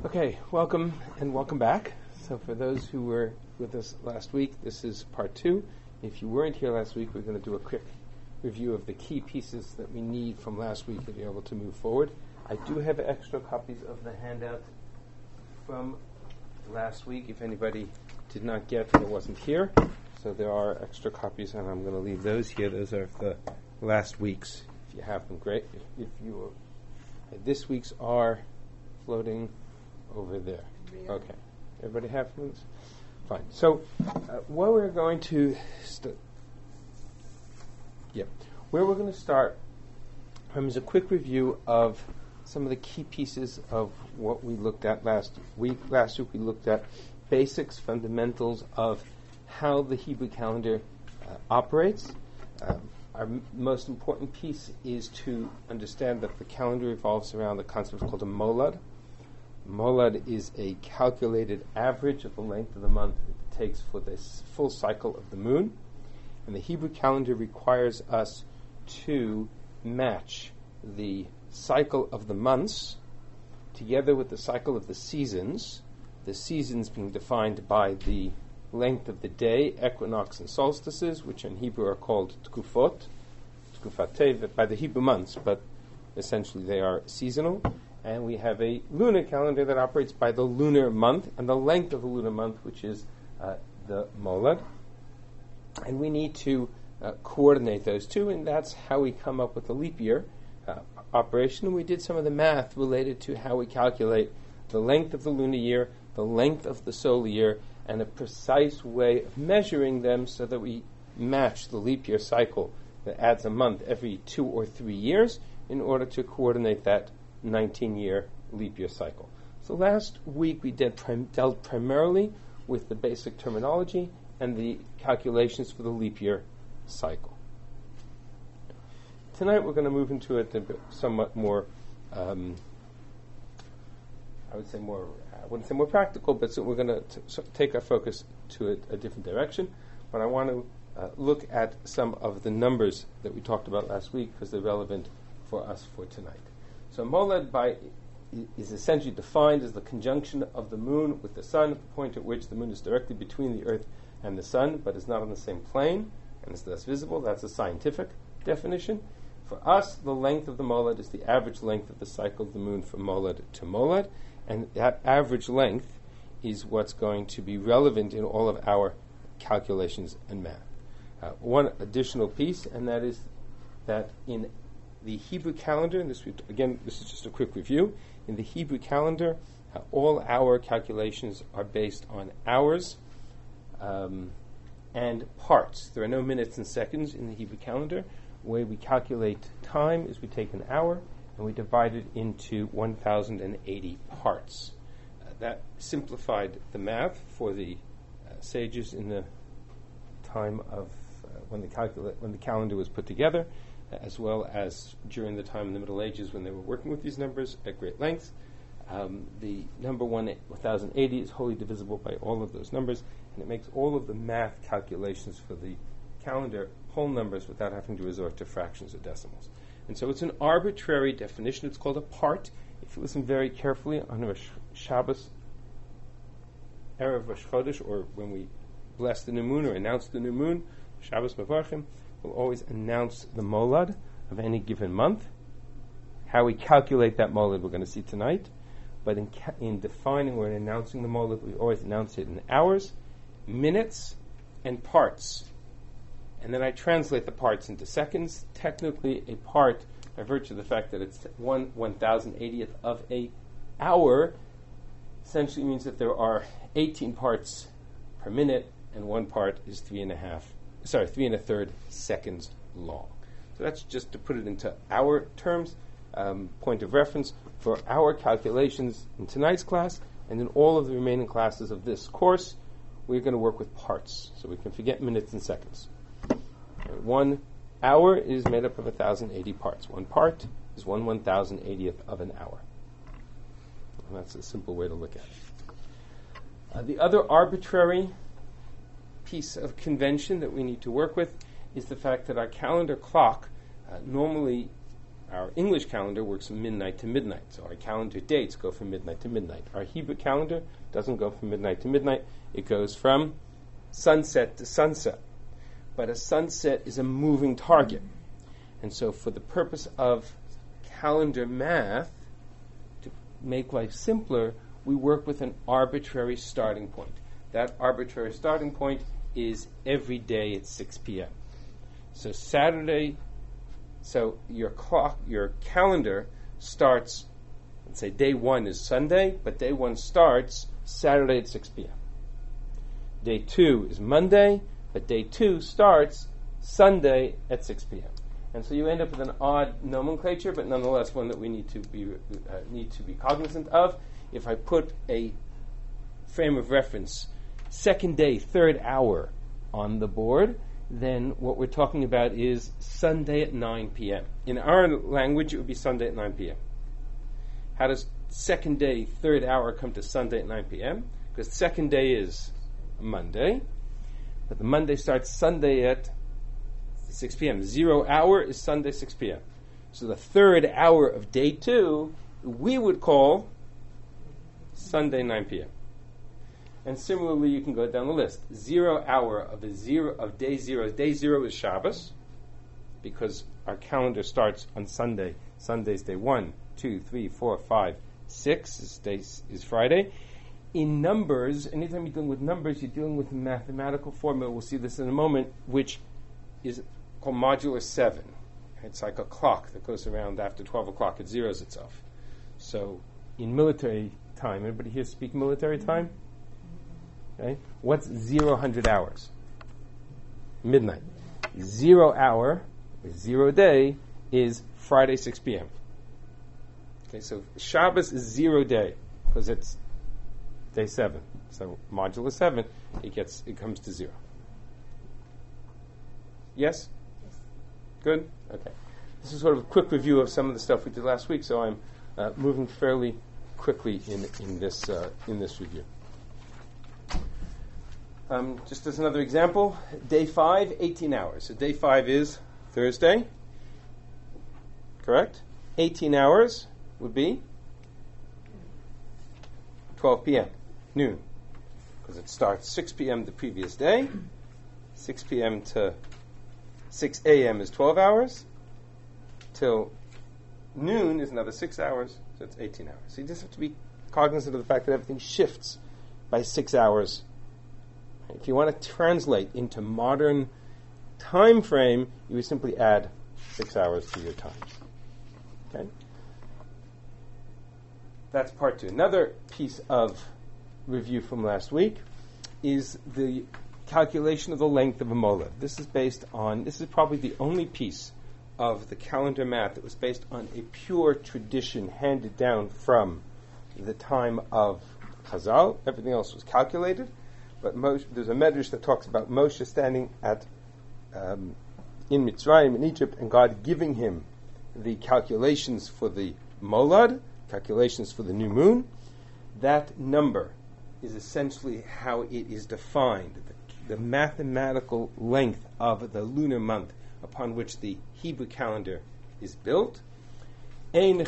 Okay, welcome and welcome back. So for those who were with us last week, this is part 2. If you weren't here last week, we're going to do a quick review of the key pieces that we need from last week to be able to move forward. I do have extra copies of the handout from last week if anybody did not get or wasn't here. So there are extra copies, and I'm going to leave those here. Those are the last week's. If you have them, great. If you this week's are floating over there. Okay. Everybody have those? Fine. So what we're going to where we're going to start is a quick review of some of the key pieces of what we looked at last week. Last week we looked at basics, fundamentals of how the Hebrew calendar operates. Our most important piece is to understand that the calendar revolves around the concept called a molad. Molad is a calculated average of the length of the month it takes for this full cycle of the moon. And the Hebrew calendar requires us to match the cycle of the months together with the cycle of the seasons being defined by the length of the day, equinox and solstices, which in Hebrew are called tkufot, tkufatev, by the Hebrew months, but essentially they are seasonal. And we have a lunar calendar that operates by the lunar month and the length of the lunar month, which is the molad. And we need to coordinate those two, and that's how we come up with the leap year operation. And we did some of the math related to how we calculate the length of the lunar year, the length of the solar year, and a precise way of measuring them so that we match the leap year cycle that adds a month every 2 or 3 years in order to coordinate that 19-year leap year cycle. So last week we dealt primarily with the basic terminology and the calculations for the leap year cycle. Tonight we're going to move into a somewhat more, I wouldn't say more practical, but so we're going to take our focus to a different direction. But I want to look at some of the numbers that we talked about last week because they're relevant for us for tonight. So molad is essentially defined as the conjunction of the moon with the sun at the point at which the moon is directly between the earth and the sun, but is not on the same plane and is thus visible. That's a scientific definition. For us, the length of the molad is the average length of the cycle of the moon from molad to molad, and that average length is what's going to be relevant in all of our calculations and math. One additional piece, and that is that in the Hebrew calendar, and this is just a quick review. In the Hebrew calendar, all our calculations are based on hours and parts. There are no minutes and seconds in the Hebrew calendar. The way we calculate time is we take an hour and we divide it into 1,080 parts. That simplified the math for the sages in the time of when the calendar was put together, as well as during the time in the Middle Ages when they were working with these numbers at great length. The number 1,080 is wholly divisible by all of those numbers, and it makes all of the math calculations for the calendar whole numbers without having to resort to fractions or decimals. And so it's an arbitrary definition. It's called a part. If you listen very carefully on Rosh Shabbos, Erev Rosh Chodesh, or when we bless the new moon or announce the new moon, Shabbos Mevarchim, we'll always announce the molad of any given month. How we calculate that molad we're going to see tonight. But in defining or in announcing the molad, we always announce it in hours, minutes, and parts. And then I translate the parts into seconds. Technically, a part, by virtue of the fact that it's 1,080th of an hour, essentially means that there are 18 parts per minute, and one part is 3.3 seconds long. So that's just to put it into our terms, point of reference for our calculations in tonight's class, and in all of the remaining classes of this course, we're going to work with parts, so we can forget minutes and seconds. 1 hour is made up of 1,080 parts. One part is 1/1,080th of an hour. And that's a simple way to look at it. The other arbitrary piece of convention that we need to work with is the fact that our calendar clock, normally Our English calendar works from midnight to midnight, so our calendar dates go from midnight to midnight. Our Hebrew calendar doesn't go from midnight to midnight. It goes from sunset to sunset. But a sunset is a moving target. And so for the purpose of calendar math, to make life simpler, we work with an arbitrary starting point. That arbitrary starting point is every day at 6 p.m. So your calendar starts, let's say day 1 is Sunday, but day 1 starts Saturday at 6 p.m. Day 2 is Monday, but day 2 starts Sunday at 6 p.m. And so you end up with an odd nomenclature, but nonetheless one that we need to be cognizant of. If I put a frame of reference, second day, third hour on the board, then what we're talking about is Sunday at 9 p.m. In our language, it would be Sunday at 9 p.m. How does second day, third hour come to Sunday at 9 p.m.? Because second day is Monday, but the Monday starts Sunday at 6 p.m. 0 hour is Sunday 6 p.m. So the third hour of day 2, we would call Sunday 9 p.m. And similarly, you can go down the list. 0 hour of day 0. Day 0 is Shabbos, because our calendar starts on Sunday. Sunday's day 1, 2, 3, 4, 5, 6 is Friday. In numbers, anytime you're dealing with numbers, you're dealing with a mathematical formula. We'll see this in a moment, which is called modular 7. It's like a clock that goes around after 12 o'clock. It zeroes itself. So in military time, anybody here speak military time? Okay. What's 100 hours? Midnight. 0 hour, or 0 day, is Friday 6 p.m. Okay, so Shabbos is 0 day, because it's day 7. So modular 7, it comes to 0. Yes? Good? Okay. This is sort of a quick review of some of the stuff we did last week, so I'm moving fairly quickly in this review. Just as another example, day 5, 18 hours. So day 5 is Thursday, correct? 18 hours would be 12 p.m., noon, because it starts 6 p.m. the previous day. 6 p.m. to 6 a.m. is 12 hours. Till noon is another 6 hours, so it's 18 hours. So you just have to be cognizant of the fact that everything shifts by 6 hours. If you want to translate into modern time frame, you would simply add 6 hours to your times. Okay? That's part 2. Another piece of review from last week is the calculation of the length of a molad. This is probably the only piece of the calendar math that was based on a pure tradition handed down from the time of Chazal. Everything else was calculated. But there's a medrash that talks about Moshe standing in Mitzrayim, in Egypt, and God giving him the calculations for the molad, calculations for the new moon. That number is essentially how it is defined, the mathematical length of the lunar month upon which the Hebrew calendar is built. The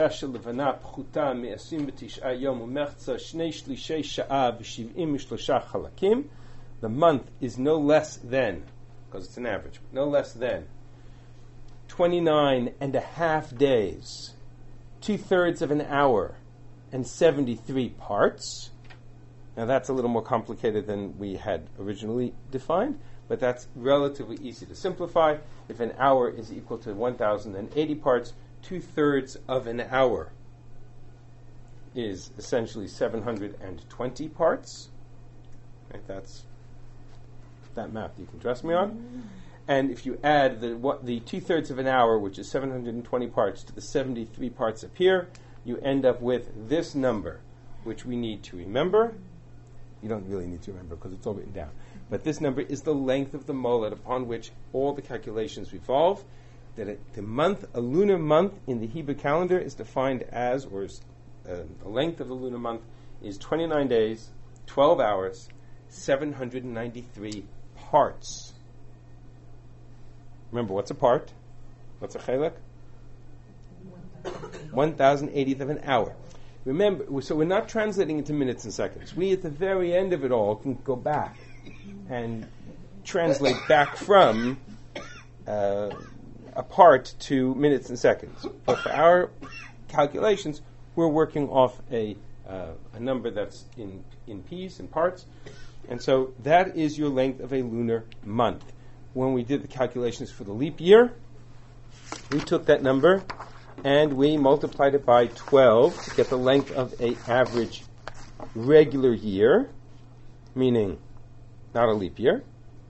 month is no less than, because it's an average, no less than 29 and a half days, 2/3 of an hour, and 73 parts. Now that's a little more complicated than we had originally defined, but that's relatively easy to simplify. If an hour is equal to 1,080 parts, 2/3 of an hour is essentially 720 parts. Right, that's that math you can trust me on. And if you add the 2/3 of an hour, which is 720 parts, to the 73 parts up here, you end up with this number, which we need to remember. You don't really need to remember because it's all written down. But this number is the length of the molad upon which all the calculations revolve. That a lunar month in the Hebrew calendar is defined as, the length of the lunar month is 29 days, 12 hours, 793 parts. Remember, what's a part? What's a chelek? 1,080th of an hour. Remember, so we're not translating into minutes and seconds. We, at the very end of it all, can go back and translate back from a part to minutes and seconds. But for our calculations, we're working off a number that's in p's, in parts. And so that is your length of a lunar month. When we did the calculations for the leap year, we took that number and we multiplied it by 12 to get the length of an average regular year, meaning not a leap year.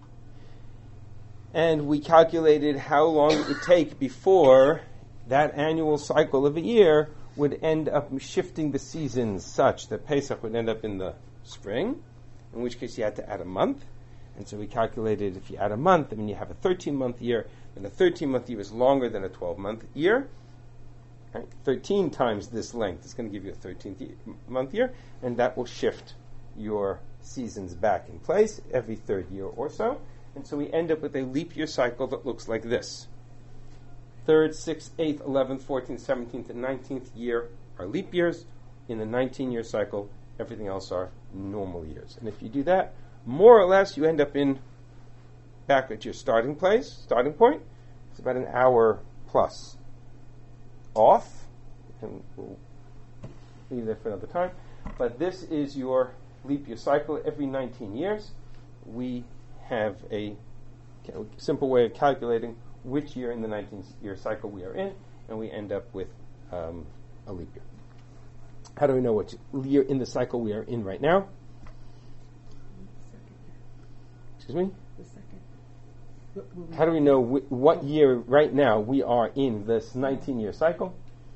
And we calculated how long it would take before that annual cycle of a year would end up shifting the seasons such that Pesach would end up in the spring, in which case you had to add a month. And so we calculated if you add a month, I mean you have a 13-month year, and a 13-month year is longer than a 12-month year. Right? 13 times this length is going to give you a 13-month year, and that will shift your seasons back in place every third year or so. And so we end up with a leap year cycle that looks like this. 3rd, 6th, 8th, 11th, 14th, 17th, and 19th year are leap years. In the 19-year cycle, everything else are normal years. And if you do that, more or less, you end up back at your starting point. It's about an hour plus off, and we'll leave that for another time. But this is your leap year cycle. Every 19 years, we have a simple way of calculating which year in the 19-year cycle we are in, and we end up with a leap year. How do we know which year in the cycle we are in right now? Excuse me? The second. How do we know what year right now we are in this 19-year cycle?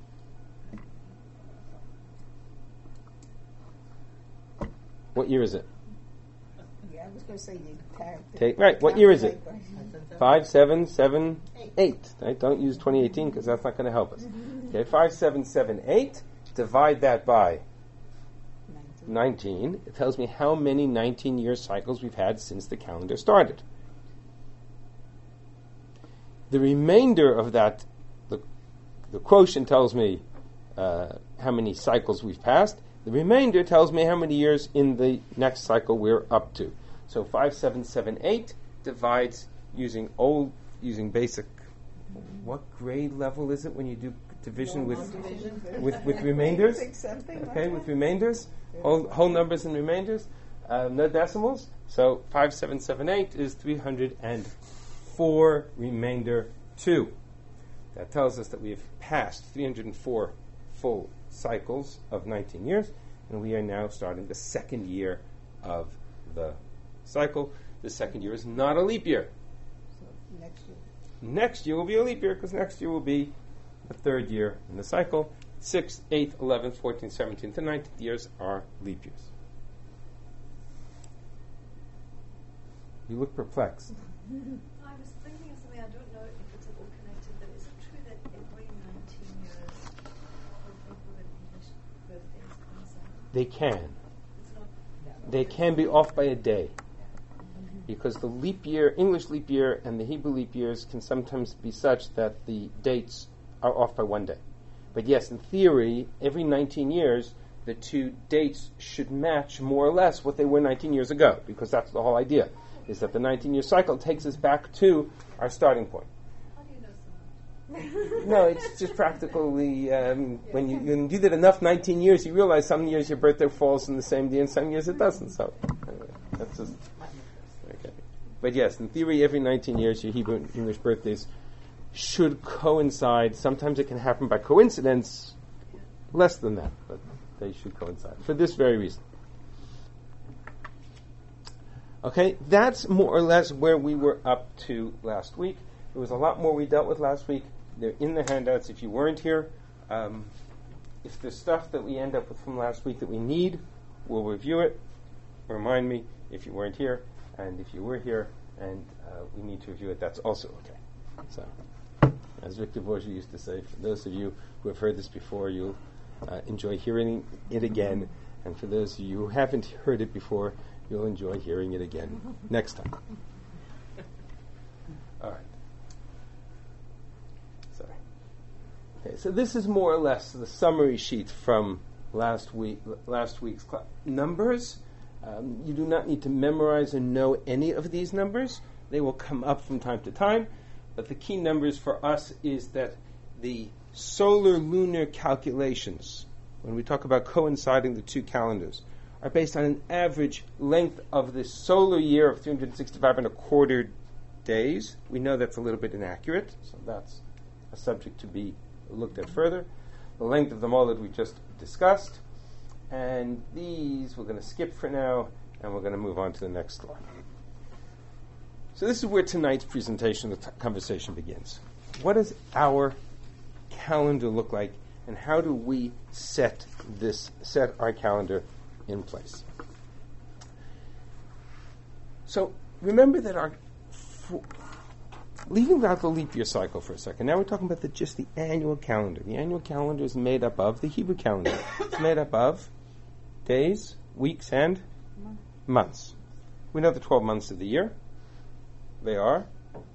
What year is it? Yeah, I was going to say right. What year is it? 5, 7, 7, 8. Right? Don't use 2018 because that's not going to help us. Okay, 5, 7, 7, 8. Divide that by 19. It tells me how many 19-year cycles we've had since the calendar started. The remainder of that, the quotient tells me how many cycles we've passed. The remainder tells me how many years in the next cycle we're up to. So 5, 7, 7, 8 divides using basic. What grade level is it when you do division with remainders? Okay, with remainders, whole numbers and remainders, no decimals. So 5, 7, 7, 8 is 304 remainder 2. That tells us that we have passed 304 full cycles of 19 years, and we are now starting the second year of the cycle. The second year is not a leap year. So Next year will be a leap year because next year will be the third year in the cycle. 6th, 8th, 11th, 14th, 17th, and 19th years are leap years. You look perplexed. I was thinking of something, I don't know if it's all connected, but is it true that every 19 years people in English birthdays coincide? They can. It's not. They can be off by a day. Because the leap year, English leap year, and the Hebrew leap years can sometimes be such that the dates are off by one day. But yes, in theory, every 19 years, the two dates should match more or less what they were 19 years ago, because that's the whole idea, is that the 19-year cycle takes us back to our starting point. How do you know so much? No, it's just practically, when you do that enough 19 years, you realize some years your birthday falls in the same day and some years it doesn't. So, anyway, that's just... Okay. But yes, in theory, every 19 years, your Hebrew and English birthdays should coincide. Sometimes it can happen by coincidence, less than that, but they should coincide for this very reason. Okay, that's more or less where we were up to last week. There was a lot more we dealt with last week. They're in the handouts if you weren't here. If there's stuff that we end up with from last week that we need, we'll review it. Remind me if you weren't here. And if you were here and we need to review it, that's also okay. So, as Victor Borgia used to say, for those of you who have heard this before, you'll enjoy hearing it again. And for those of you who haven't heard it before, you'll enjoy hearing it again next time. All right. Sorry. Okay, so this is more or less the summary sheet from last week's class. Numbers, you do not need to memorize and know any of these numbers. They will come up from time to time, but the key numbers for us is that the solar-lunar calculations, when we talk about coinciding the two calendars, are based on an average length of the solar year of 365 and a quarter days. We know that's a little bit inaccurate, so that's a subject to be looked at further. The length of the molad we just discussed, and these we're going to skip for now, and we're going to move on to the next slide. So this is where tonight's presentation, the conversation begins. What does our calendar look like, and how do we set our calendar in place? So remember that leaving out the leap year cycle for a second, now we're talking about just the annual calendar. The annual calendar is made up of the Hebrew calendar. It's made up of days, weeks, and months. We know the 12 months of the year. They are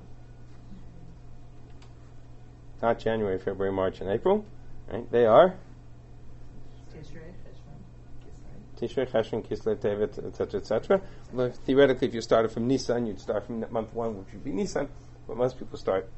not January, February, March, and April. Right? They are Tishrei, Cheshvan, Kislev, Tevet, etc., etc. Theoretically, if you started from Nisan, you'd start from month 1, which would be Nisan, but most people start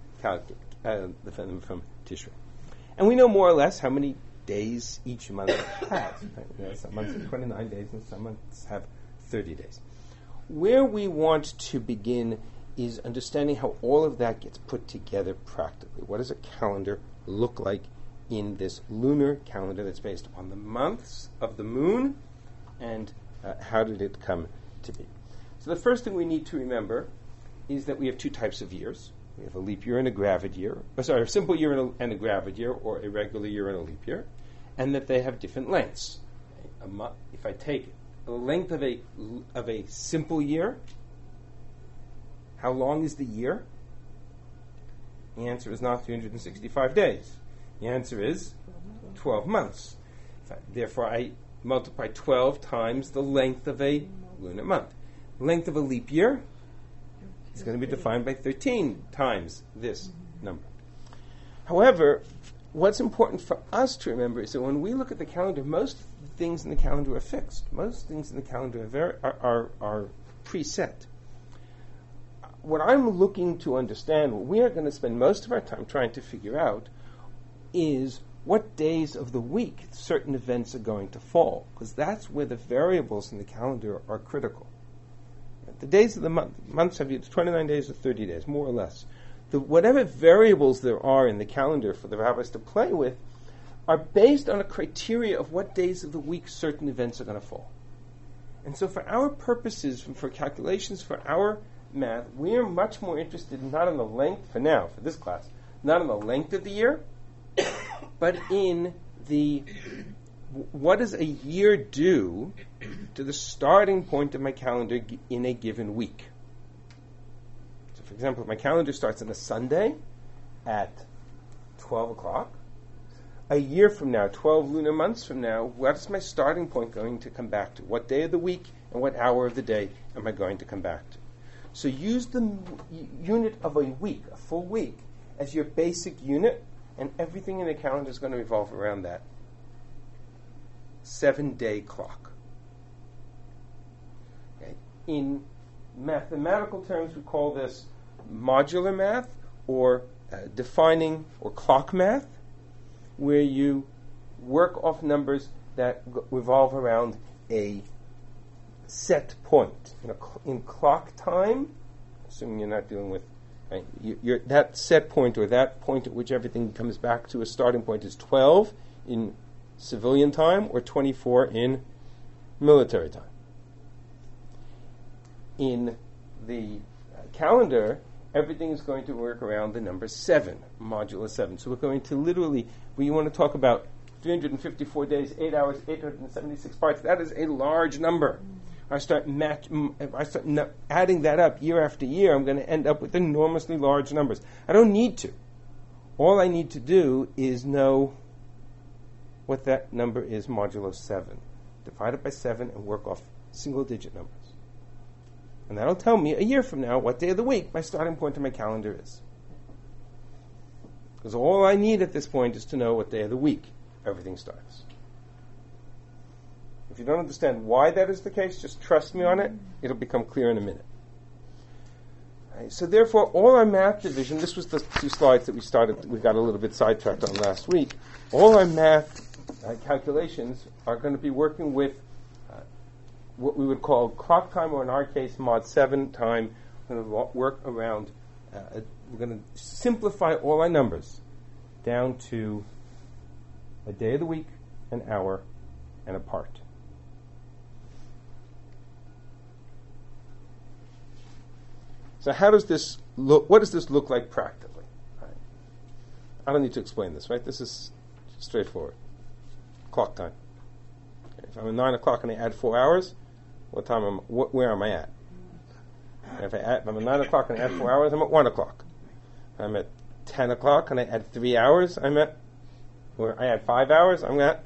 them from Tishrei. And we know more or less how many days each month has. Right? Some months have 29 days, and some months have 30 days. Where we want to begin is understanding how all of that gets put together practically. What does a calendar look like in this lunar calendar that's based upon the months of the moon, and how did it come to be? So the first thing we need to remember is that we have two types of years. We have a leap year and a gravid year. A simple year and a gravid year, or a regular year and a leap year, and that they have different lengths. If I take the length of a simple year, how long is the year? The answer is not 365 days. The answer is 12 months. Therefore, I multiply 12 times the length of a lunar month. The length of a leap year is going to be defined by 13 times this number. However, what's important for us to remember is that when we look at the calendar, most things in the calendar are fixed. Most things in the calendar are preset. What I'm looking to understand, what we are going to spend most of our time trying to figure out, is what days of the week certain events are going to fall, because that's where the variables in the calendar are critical. The days of the months have either 29 days or 30 days, more or less. Whatever variables there are in the calendar for the rabbis to play with are based on a criteria of what days of the week certain events are going to fall. And so for our purposes, for calculations for our math, we're much more interested not in the length, for now, for this class, not in the length of the year, but in what does a year do to the starting point of my calendar in a given week. So, for example, if my calendar starts on a Sunday at 12 o'clock, a year from now, 12 lunar months from now, what is my starting point going to come back to? What day of the week and what hour of the day am I going to come back to? So use the unit of a week, a full week, as your basic unit, and everything in the calendar is going to revolve around that 7-day clock. Okay. In mathematical terms, we call this modular math, or defining or clock math, where you work off numbers that revolve around a set point. In clock time, assuming you're not dealing with that set point, or that point at which everything comes back to a starting point, is 12 in civilian time or 24 in military time. In the calendar, everything is going to work around the number 7, modulo 7. So we're going to literally, when you want to talk about 354 days, 8 hours, 876 parts, that is a large number. I start adding that up year after year, I'm going to end up with enormously large numbers. I don't need to. All I need to do is know what that number is modulo 7. Divide it by 7 and work off single-digit numbers. And that'll tell me a year from now what day of the week my starting point on my calendar is. Because all I need at this point is to know what day of the week everything starts. If you don't understand why that is the case, just trust me on it. It'll become clear in a minute. Right, so therefore, all our math division, this was the 2 slides that we got a little bit sidetracked on last week. All our math calculations are going to be working with what we would call clock time, or in our case, mod 7 time. We're going to work around, we're going to simplify all our numbers down to a day of the week, an hour, and a part. So how does this look? What does this look like practically? Right. I don't need to explain this, right? This is straightforward. Clock time. Okay. If I'm at 9 o'clock and I add 4 hours, where am I at? And if I'm at 9 o'clock and I add 4 hours, I'm at 1 o'clock. If I'm at 10 o'clock and I add 3 hours, where I add 5 hours, I'm at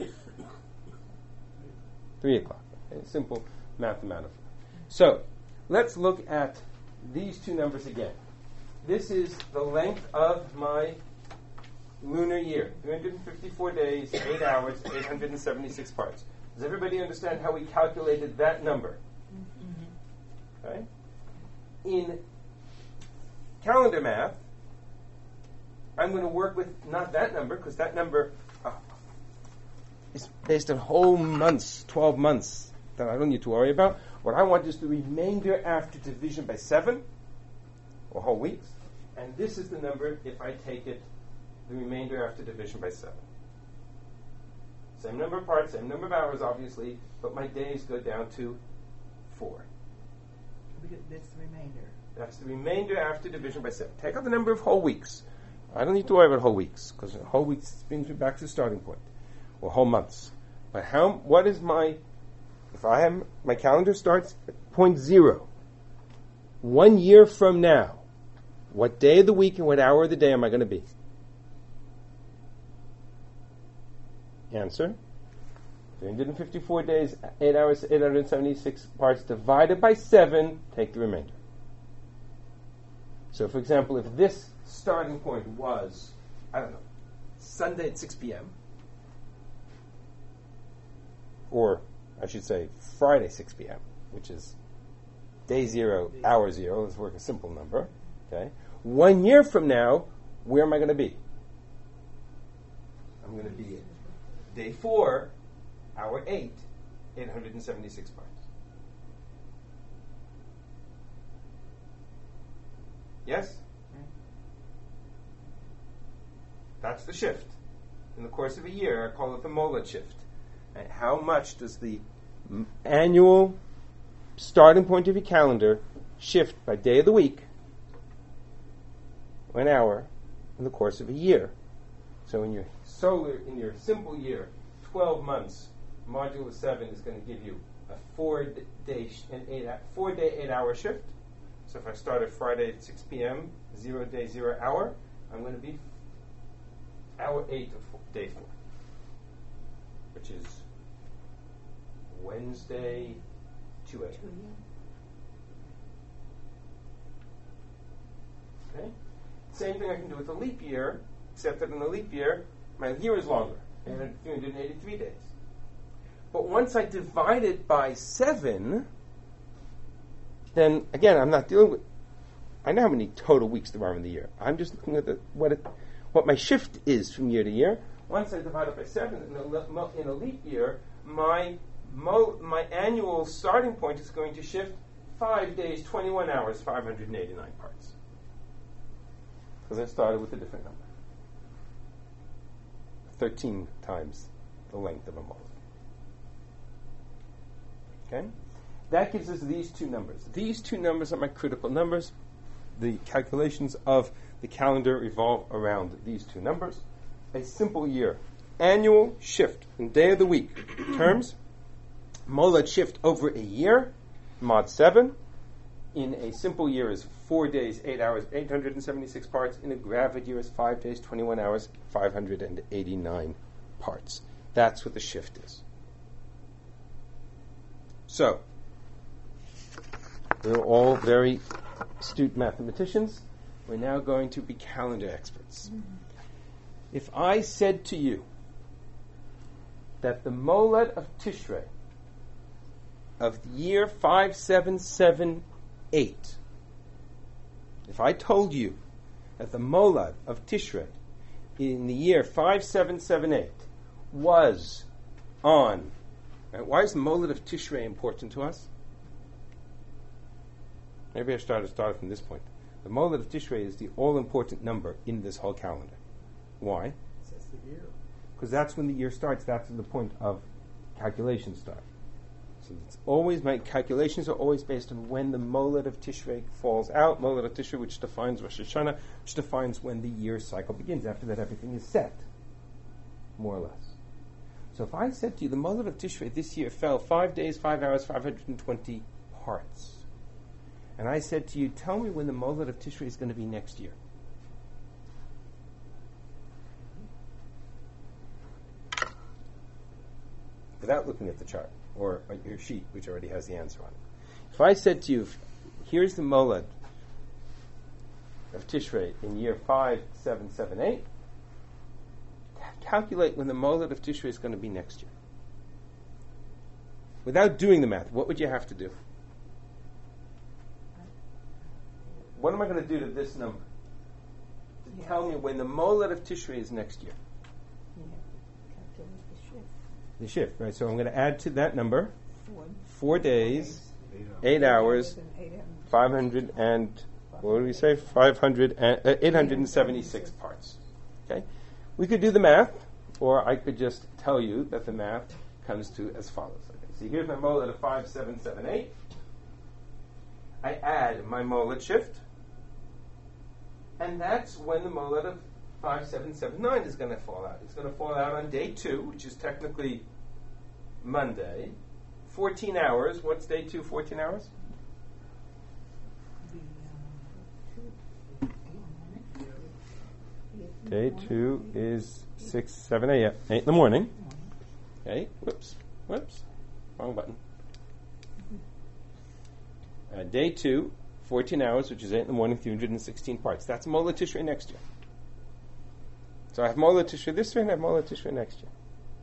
3 o'clock. Okay. Simple mathematical. So let's look at these 2 numbers again. This is the length of my lunar year. 354 days, 8 hours, 876 parts. Does everybody understand how we calculated that number? Mm-hmm. Okay? In calendar math, I'm going to work with not that number, because that number is based on whole months, 12 months, that I don't need to worry about. What I want is the remainder after division by 7, or whole weeks. And this is the number if I take it, the remainder after division by 7. Same number of parts, same number of hours, obviously, but my days go down to 4. That's the remainder. That's the remainder after division by 7. Take out the number of whole weeks. I don't need to worry about whole weeks, because whole weeks brings me back to the starting point, or whole months. But what is my calendar starts at point 0. 1 year from now, what day of the week and what hour of the day am I going to be? Answer: 354 days, 8 hours, 876 parts divided by 7, take the remainder. So, for example, if this starting point was, Sunday at 6 p.m., or I should say Friday 6 p.m., which is day 0, hour 0. Let's work a simple number. Okay. 1 year from now, where am I going to be? I'm going to be at day 4, hour 8, 876 parts. Yes? That's the shift. In the course of a year, I call it the Molad shift. And how much does the annual starting point of your calendar shift by day of the week, or an hour, in the course of a year? So in your simple year, 12 months, module 7 is going to give you a 4-day 8-hour shift. So if I start at Friday at 6 p.m., 0 day, 0 hour, I'm going to be hour 8 of day 4, which is Wednesday, 2 a.m. Okay? Same thing I can do with a leap year, except that in a leap year, my year is longer, 383 days. But once I divide it by 7, then again, I'm not dealing with, I know how many total weeks there are in the year. I'm just looking at what my shift is from year to year. Once I divide it by 7, in a leap year, my annual starting point is going to shift 5 days, 21 hours, 589 parts. Because I started with a different number. 13 times the length of a molad. Okay? That gives us these 2 numbers. These 2 numbers are my critical numbers. The calculations of the calendar revolve around these 2 numbers. A simple year. Annual shift in day of the week terms. Molad shift over a year, mod 7. In a simple year is 4 days, 8 hours, 876 parts. In a gravid year is 5 days, 21 hours, 589 parts. That's what the shift is. So, we're all very astute mathematicians. We're now going to be calendar experts. If I said to you that the molad of Tishrei of the year 5778, if I told you that the molad of Tishrei in the year 5778 was on, right, why is the molad of Tishrei important to us? Maybe I started from this point. The molad of Tishrei is the all-important number in this whole calendar. Why? Says the year. Because that's when the year starts. That's when the point of calculations start. So it's always, my calculations are always based on when the molad of Tishrei falls out. Molad of Tishrei, which defines Rosh Hashanah, which defines when the year cycle begins. After that, everything is set, more or less. So if I said to you, the molad of Tishrei this year fell 5 days, 5 hours, 520 parts, and I said to you, tell me when the molad of Tishrei is going to be next year. Without looking at the chart or at your sheet, which already has the answer on it. If I said to you, here's the molad of Tishrei in year 5778, calculate when the molad of Tishrei is going to be next year. Without doing the math, what would you have to do? What am I going to do to this number? To tell me when the molad of Tishrei is next year. The shift, right? So I'm going to add to that number 4 days, 8 hours, 500 and, what do we say? 876 parts. Okay? We could do the math, or I could just tell you that the math comes to as follows. Okay, so here's my molad of 5778. I add my molad shift, and that's when the molad of 5779 is going to fall out. It's going to fall out on day 2, which is technically Monday. 14 hours. What's day 2, 14 hours? Day 2 is 6, 7 a.m. 8 in the morning. Okay. Whoops. Wrong button. Day 2, 14 hours, which is 8 in the morning, 316 parts. That's molad Tishrei next year. So I have molad Tishrei this year and I have molad Tishrei next year.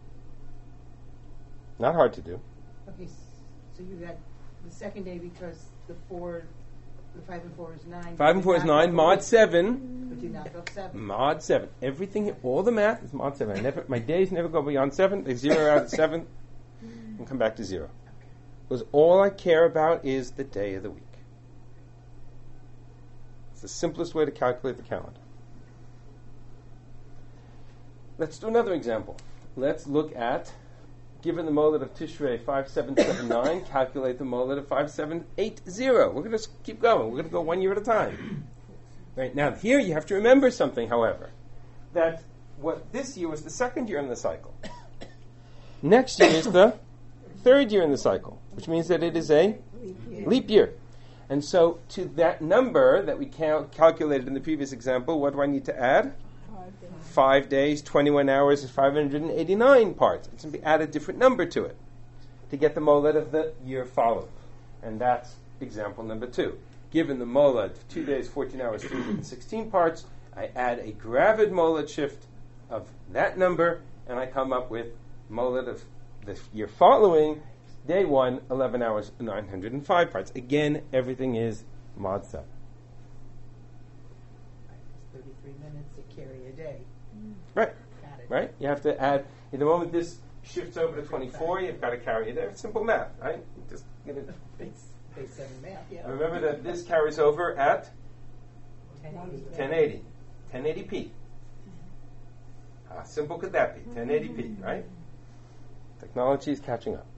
Not hard to do. Okay, so you got the second day because the 5 and 4 is 9. 5 and 4 is 9, mod 7. But you knock off 7. Mod 7. Everything, all the math is mod 7. My days never go beyond 7. They zero out at 7 and come back to 0. Because all I care about is the day of the week. It's the simplest way to calculate the calendar. Let's do another example. Let's look at, given the molad of Tishrei 5779, calculate the molad of 5780. We're going to keep going. We're going to go 1 year at a time. Right now, here you have to remember something, however, that what this year was the second year in the cycle. Next year is the third year in the cycle, which means that it is a leap year. And so to that number that we calculated in the previous example, what do I need to add? 5 days, 21 hours, 589 parts. It's going to add a different number to it to get the molad of the year following. And that's example number 2. Given the molad, 2 days, 14 hours, 316 parts, I add a gravid molad shift of that number, and I come up with molad of the year following, day 1, 11 hours, 905 parts. Again, everything is mod 7. 33 minutes to carry a day. Right. Got it. Right? You have to add, in the moment this shifts over to 24, you've got to carry it there. It's simple math, right? Just get it. Base 7 math, yeah. Remember that this carries over at 1080. 1080p. How simple could that be? 1080p, right? Technology is catching up.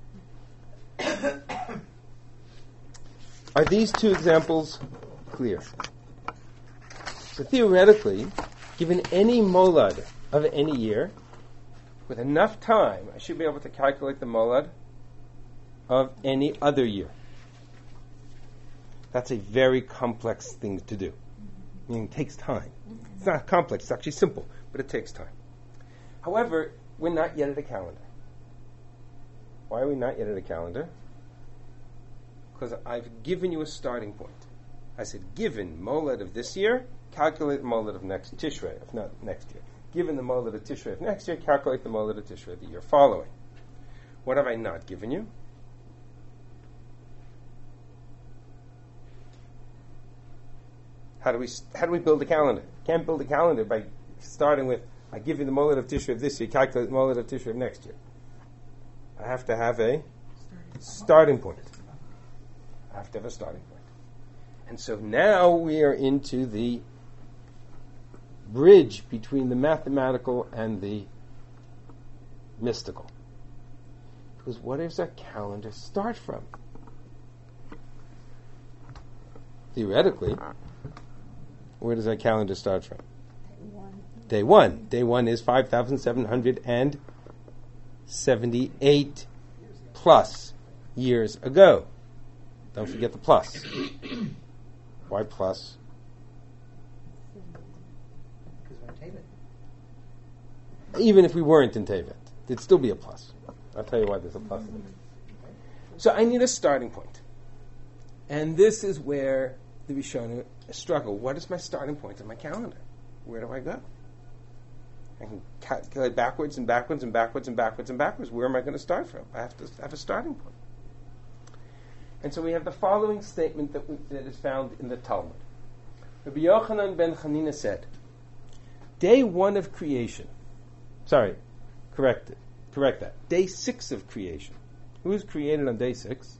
Are these two examples clear? So theoretically, given any molad of any year, with enough time, I should be able to calculate the molad of any other year. That's a very complex thing to do. I mean, it takes time. It's not complex, it's actually simple, but it takes time. However, we're not yet at a calendar. Why are we not yet at a calendar? Because I've given you a starting point. I said, given molad of this year, calculate molad of next Tishrei, if not next year. given the Molad of Tishrei of next year, calculate the Molad of Tishrei of the year following. What have I not given you? How do we build a calendar? Can't build a calendar by starting with, I give you the Molad of Tishrei of this year, calculate the Molad of Tishrei of next year. I have to have a starting point. I have to have a starting point. And so now we are into the bridge between the mathematical and the mystical. Because what does our calendar start from? Theoretically, where does our calendar start from? Day one. Day one is 5,778 plus years ago. Don't forget the plus. Why plus? Because we're in Tevet. Even if we weren't in Tevet, it'd still be a plus. I'll tell you why there's a plus in it. So I need a starting point. And this is where the Rishonim struggle. What is my starting point on my calendar? Where do I go? I can calculate backwards and backwards and backwards and backwards and backwards. Where am I going to start from? I have to have a starting point. And so we have the following statement that is found in the Talmud. Rabbi Yochanan ben Chanina said, day one of creation. Correct that. Day 6 of creation. Who was created on day 6?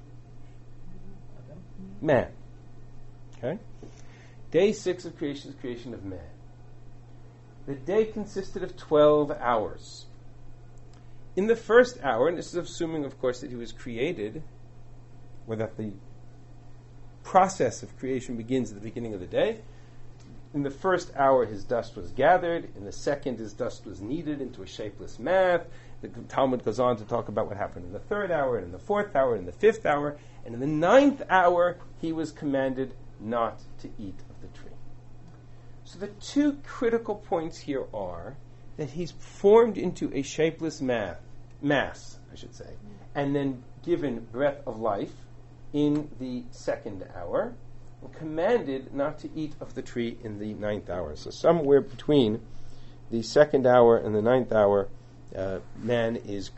Man. Okay? Day 6 of creation is creation of man. The day consisted of 12 hours. In the first hour, and this is assuming, of course, that he was created, or that the process of creation begins at the beginning of the day. In the first hour, his dust was gathered. In the second, his dust was kneaded into a shapeless mass. The Talmud goes on to talk about what happened in the third hour, and in the fourth hour, and in the fifth hour. And in the ninth hour, he was commanded not to eat of the tree. So the two critical points here are that he's formed into a shapeless mass, and then given breath of life in the second hour, and commanded not to eat of the tree in the ninth hour. So somewhere between the second hour and the ninth hour, man is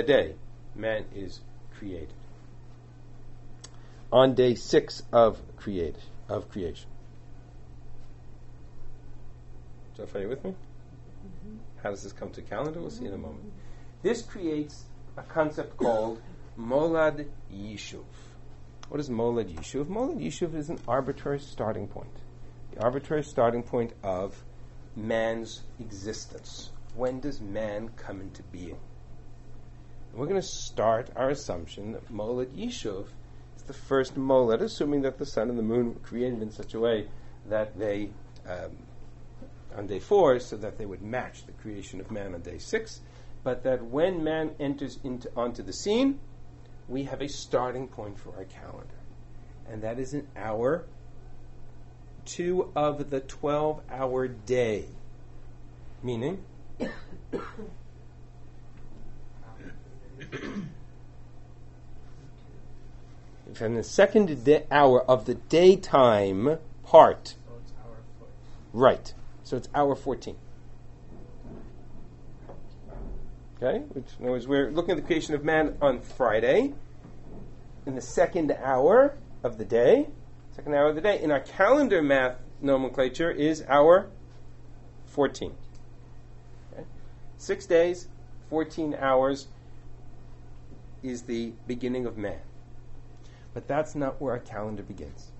created. On day 6 of creation. So, are you with me? Mm-hmm. How does this come to calendar? We'll see in a moment. This creates a concept called Molad Yishuv. What is Molad Yishuv? Molad Yishuv is an arbitrary starting point. The arbitrary starting point of man's existence. When does man come into being? And we're going to start our assumption that Molad Yishuv is the first Molad, assuming that the sun and the moon were created in such a way that they, on day 4, so that they would match the creation of man on day 6, but that when man enters onto the scene, we have a starting point for our calendar. And that is an hour 2 of the 12-hour day. Meaning, from the second hour of the daytime part. So it's hour 14. Right. So it's hour 14. Okay? Which, in other words, we're looking at the creation of man on Friday, in the second hour of the day. Second hour of the day. In our calendar math nomenclature is hour 14. Okay? 6 days, 14 hours is the beginning of man. But that's not where our calendar begins.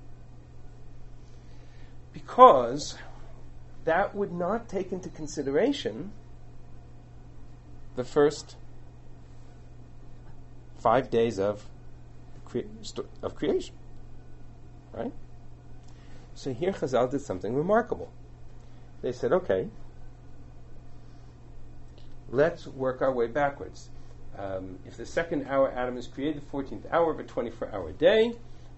Because that would not take into consideration the first 5 days of creation. Right? So here Chazal did something remarkable. They said, okay, let's work our way backwards. If the second hour Adam is created, the 14th hour of a 24-hour day,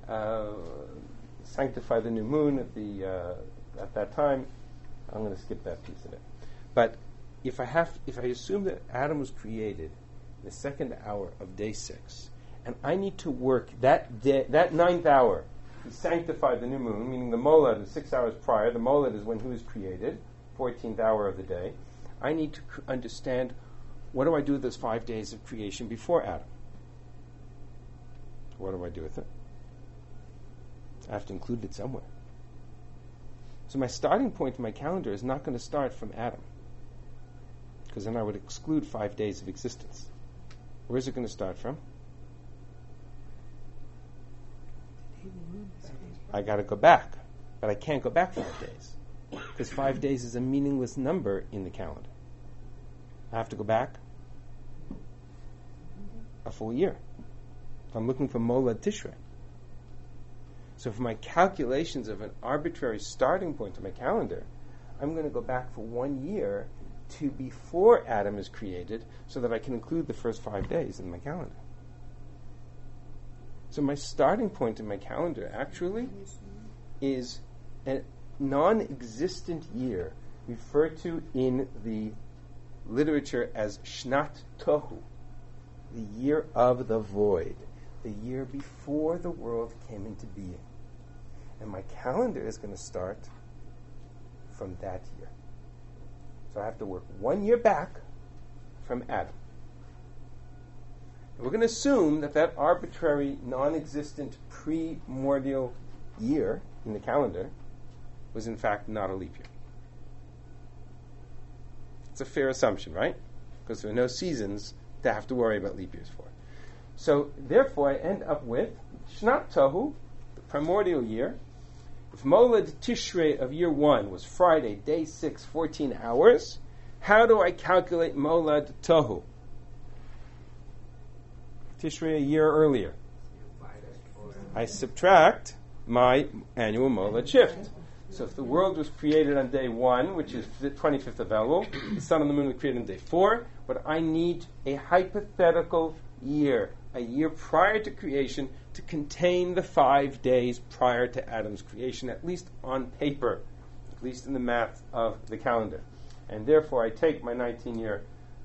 sanctify the new moon at that time. I'm going to skip that piece of it. But if I assume that Adam was created in the second hour of day 6, and I need to work that day, that 9th hour, to sanctify the new moon, meaning the molad is 6 hours prior. The molad is when he was created. 14th hour of the day, I need to understand, what do I do with those 5 days of creation before Adam? What do I do with it? I have to include it somewhere. So my starting point in my calendar is not going to start from Adam, because then I would exclude 5 days of existence. Where is it going to start from? I got to go back, but I can't go back 5 days, because 5 days is a meaningless number in the calendar. I have to go back a full year. If I'm looking for Molad Tishrei. So for my calculations of an arbitrary starting point to my calendar, I'm going to go back for 1 year to before Adam is created, so that I can include the first 5 days in my calendar. So my starting point in my calendar actually is a non-existent year referred to in the literature as Shnat Tohu, the year of the void, the year before the world came into being. And my calendar is going to start from that year. So I have to work 1 year back from Adam. And we're going to assume that that arbitrary, non-existent, primordial year in the calendar was in fact not a leap year. It's a fair assumption, right? Because there are no seasons to have to worry about leap years for. So therefore I end up with Shnat Tohu, the primordial year. If Molad Tishrei of year 1 was Friday, day 6, 14 hours, how do I calculate Molad Tohu? Tishrei a year earlier. I subtract my annual Molad shift. So if the world was created on day 1, which is the 25th of Elul, the sun and the moon were created on day 4, but I need a hypothetical year, a year prior to creation, to contain the 5 days prior to Adam's creation, at least on paper, at least in the math of the calendar. And therefore I take my 19-year...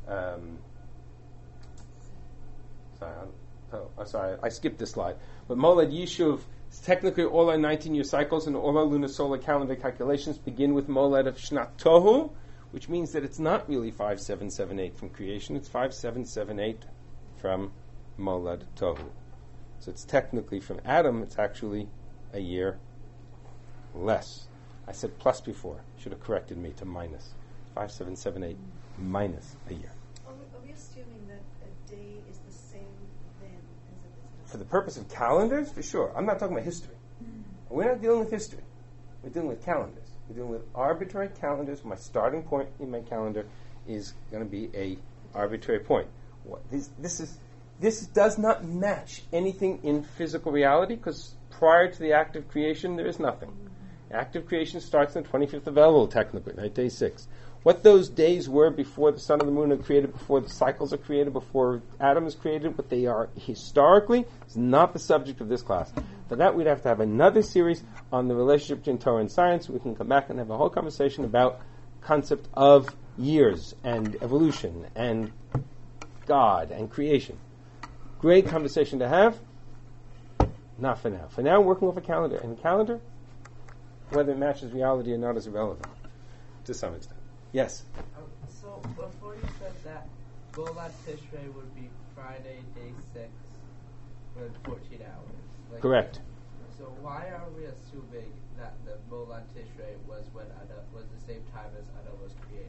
sorry, I skipped this slide. But Molad Yishuv, technically all our 19-year cycles and all our lunar solar calendar calculations begin with Molad of Shnat Tohu, which means that it's not really 5778 from creation, it's 5778 from Molad Tohu. So it's technically from Adam, it's actually a year less. I said plus before, should have corrected me to minus. 5778 minus a year. Are we assuming that a day is the same then as it is now? For the purpose of calendars, for sure. I'm not talking about history. We're not dealing with history. We're dealing with calendars. We're dealing with arbitrary calendars. My starting point in my calendar is going to be a arbitrary point. This does not match anything in physical reality, because prior to the act of creation, there is nothing. Active creation starts on the 25th of Elul, technically, right? Day 6. What those days were before the sun and the moon are created, before the cycles are created, before Adam is created, what they are historically, is not the subject of this class. For that, we'd have to have another series on the relationship between Torah and science. We can come back and have a whole conversation about concept of years and evolution and God and creation. Great conversation to have. Not for now. For now, we're working with a calendar. And calendar, whether it matches reality or not, is irrelevant to some extent. Yes? So before you said that Molad Tishrei would be Friday, day 6, with 14 hours. Correct. So why are we assuming that the Molad Tishrei was when Adam was the same time as Adam was created?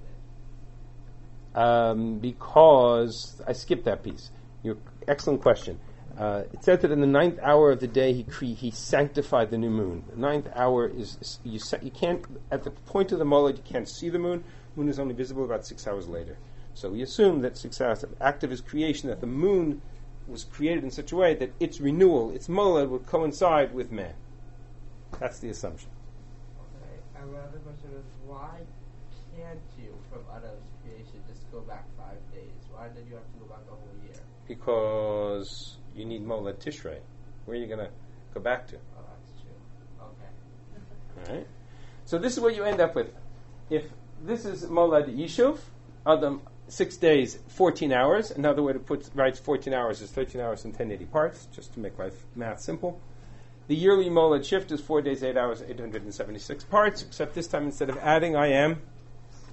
Because I skipped that piece. Excellent question. It said that in the 9th hour of the day he sanctified the new moon. The 9th hour is you can't, at the point of the Molad, you can't see the moon. Moon is only visible about 6 hours later. So we assume that 6 hours of active is creation, that the moon was created in such a way that its renewal, its Molad, would coincide with man. That's the assumption. Okay. And my other question is, why can't you, from Adam's creation, just go back 5 days? Why did you have to go back a whole year? Because you need Molad Tishrei. Where are you going to go back to? Oh, that's true. Okay. All right. So this is what you end up with. If this is Molad Yishuv, Adam, 6 days, 14 hours. Another way to write 14 hours is 13 hours and 1080 parts, just to make life math simple. The yearly Molad shift is 4 days, 8 hours, 876 parts, except this time instead of adding, I am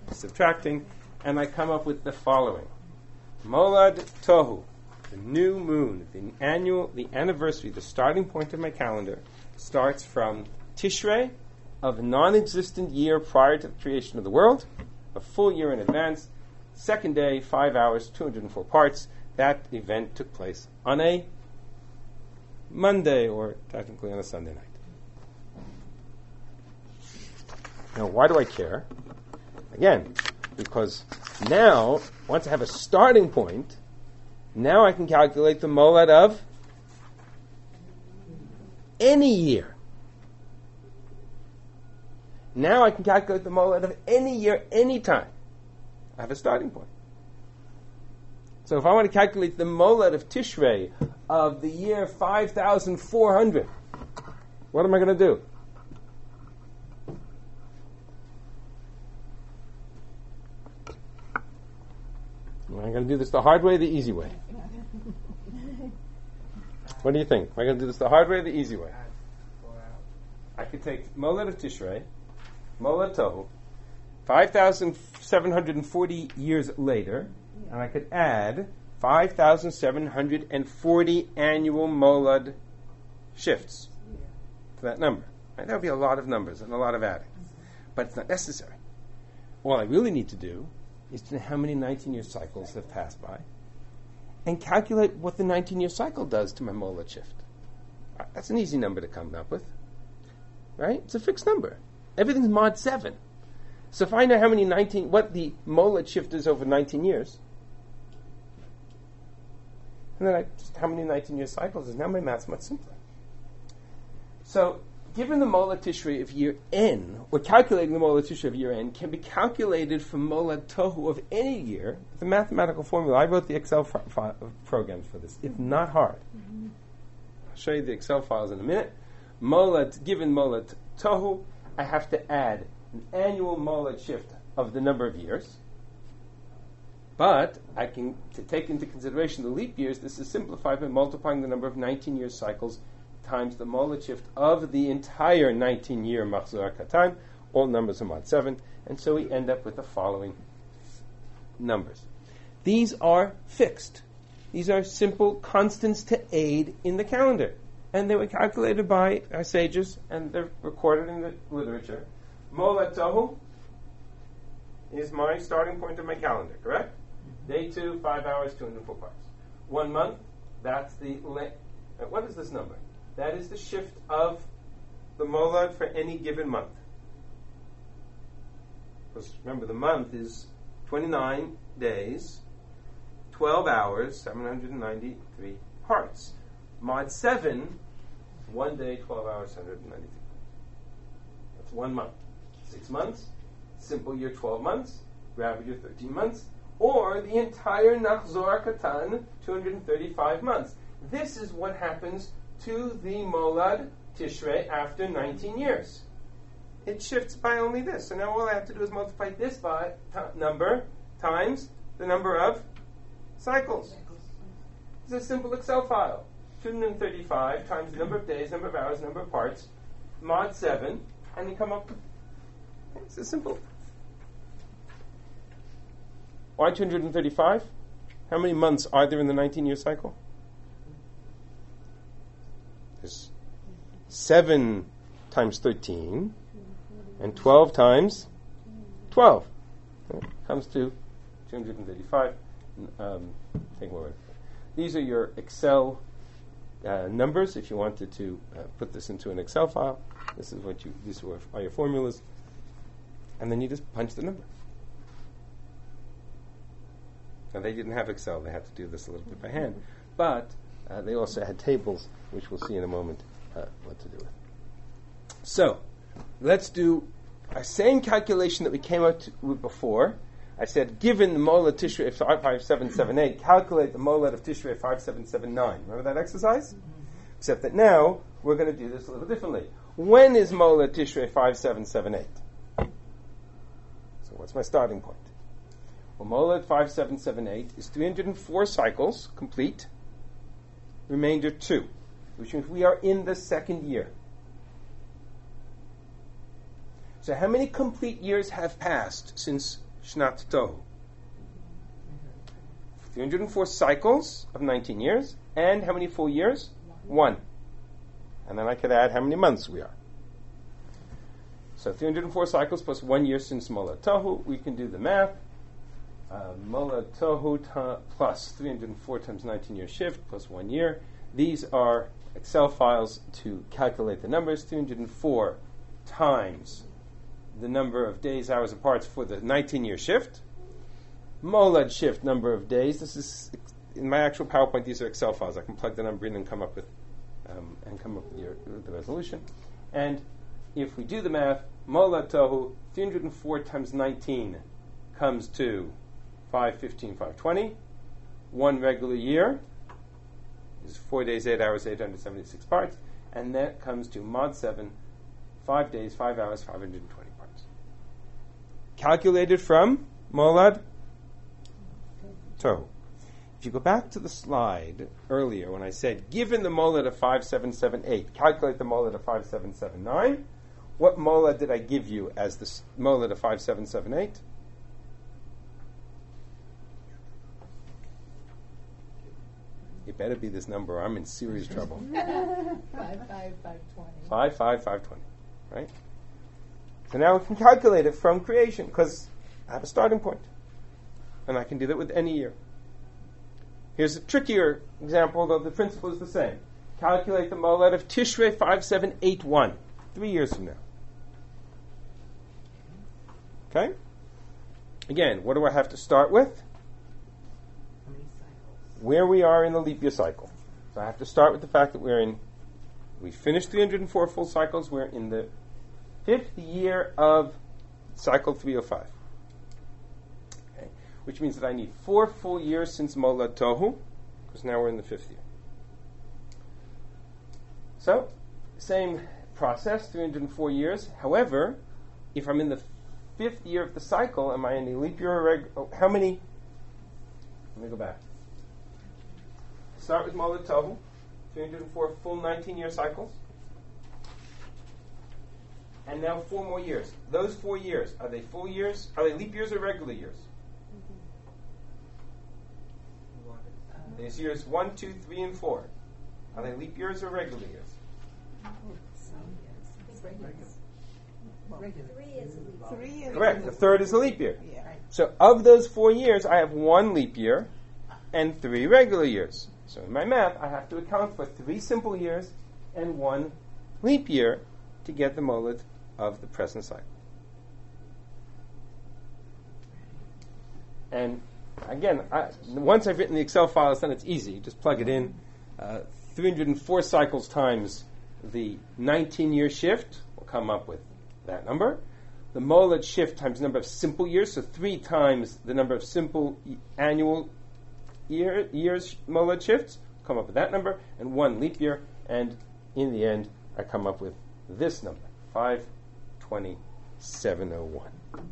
subtracting, and I come up with the following. Molad Tohu, the new moon, the anniversary, the starting point of my calendar, starts from Tishrei of a non-existent year prior to the creation of the world, a full year in advance, second day, 5 hours, 204 parts. That event took place on a Monday, or technically on a Sunday night. Now, why do I care? Again, because now, once I have a starting point, now I can calculate the molad of any year. Now I can calculate the molad of any year, any time. I have a starting point. So if I want to calculate the molad of Tishrei of the year 5,400, what am I going to do? Am I going to do this the hard way or the easy way? What do you think? Am I going to do this the hard way or the easy way? I could take molad of Tishrei, molad Tohu, 5,740 years later, and I could add 5,740 annual molad shifts to that number. Right? That would be a lot of numbers and a lot of adding. But it's not necessary. All I really need to do is to know how many 19-year cycles have passed by and calculate what the 19-year cycle does to my molad shift. That's an easy number to come up with. Right? It's a fixed number. Everything's mod 7. So if I know what the molad shift is over 19 years, and then just how many 19-year cycles is, now my math's much simpler. So, given the molad Tishrei of year N, or calculating the molad Tishrei of year N, can be calculated from molad Tohu of any year with a mathematical formula. I wrote the Excel programs for this. It's not hard. Mm-hmm. I'll show you the Excel files in a minute. Given molad Tohu, I have to add an annual molad shift of the number of years. But I can, to take into consideration the leap years, this is simplified by multiplying the number of 19-year cycles times the molad shift of the entire 19-year Machzor Katan. All numbers are mod 7. And so we end up with the following numbers. These are fixed. These are simple constants to aid in the calendar. And they were calculated by our sages, and they're recorded in the literature. Molad Tohu is my starting point of my calendar, correct? Day 2, 5 hours, 204 parts. 1 month, that's the length. What is this number? That is the shift of the molad for any given month. Because remember, the month is 29 days, 12 hours, 793 parts. Mod 7, 1 day, 12 hours, 793. That's 1 month. 6 months, simple year 12 months, average year 13 months, or the entire Nachzor Katan, 235 months. This is what happens to the molad Tishrei after 19 years. It shifts by only this. So now all I have to do is multiply this by number times the number of cycles. It's a simple Excel file. 235 times the number of days, number of hours, number of parts, mod 7, and you come up with, it's a simple. Why 235? How many months are there in the 19-year cycle? There's 7 times 13 and 12 times 12. Comes to 235. Take one. These are your Excel numbers. If you wanted to put this into an Excel file, these are your formulas, and then you just punch the number. Now they didn't have Excel; they had to do this a little bit by hand, but they also had tables, which we'll see in a moment what to do with. So let's do our same calculation that we came out with before. I said, given the molad Tishrei 5778, calculate the molad of Tishrei 5779. Remember that exercise? Mm-hmm. Except that now we're going to do this a little differently. When is molad Tishrei 5778? So what's my starting point? Well, molad 5778 is 304 cycles complete, remainder 2, which means we are in the second year. So how many complete years have passed since Shnat Tohu. 304 cycles of 19 years, and how many full years? 1. And then I could add how many months we are. So 304 cycles plus 1 year since Molad Tohu. We can do the math. Molad Tohu plus 304 times 19 year shift plus 1 year. These are Excel files to calculate the numbers. 304 times the number of days, hours, and parts for the 19-year shift. Molad shift number of days. This is in my actual PowerPoint. These are Excel files. I can plug the number in and come up with the resolution. And if we do the math, Molad Tohu 304 times 19 comes to 515, 520. 1 regular year is 4 days, 8 hours, 876 parts, and that comes to mod 7, 5 days, 5 hours, 520 parts. Calculated from Molad Tohu. If you go back to the slide earlier when I said, given the Molad of 5778, calculate the Molad of 5779, what Molad did I give you as the Molad of 5778? It better be this number, or I'm in serious trouble. 5,520. 520, right? So now we can calculate it from creation, because I have a starting point. And I can do that with any year. Here's a trickier example, though the principle is the same. Calculate the Molad of Tishrei 5781, 3 years from now. Okay? Again, what do I have to start with? How many cycles? Where we are in the leap year cycle. So I have to start with the fact that we finished 304 full cycles. We're in the 5th year of cycle 305. Okay? Which means that I need 4 full years since Molad Tohu, because now we're in the 5th year. So, same process, 304 years. However, if I'm in the 5th year of the cycle, am I in a leap year or how many? Let me go back. Start with Molad Tohu, 304 full 19-year cycles. And now 4 more years. Those 4 years, are they full years? Are they leap years or regular years? There's years 1, 2, 3, and 4. Are they leap years or regular years? Regular. 3 is a leap. 3 is Correct. The 3rd is a leap year. Yeah. Right. So of those 4 years, I have 1 leap year and 3 regular years. So in my math, I have to account for 3 simple years and 1 leap year to get the Molad of the present cycle. And again, once I've written the Excel files, then it's easy. You just plug it in. 304 cycles times the 19-year shift will come up with that number. The Molad shift times the number of simple years, so 3 times the number of simple annual years Molad shifts, come up with that number, and 1 leap year, and in the end, I come up with this number, 52701.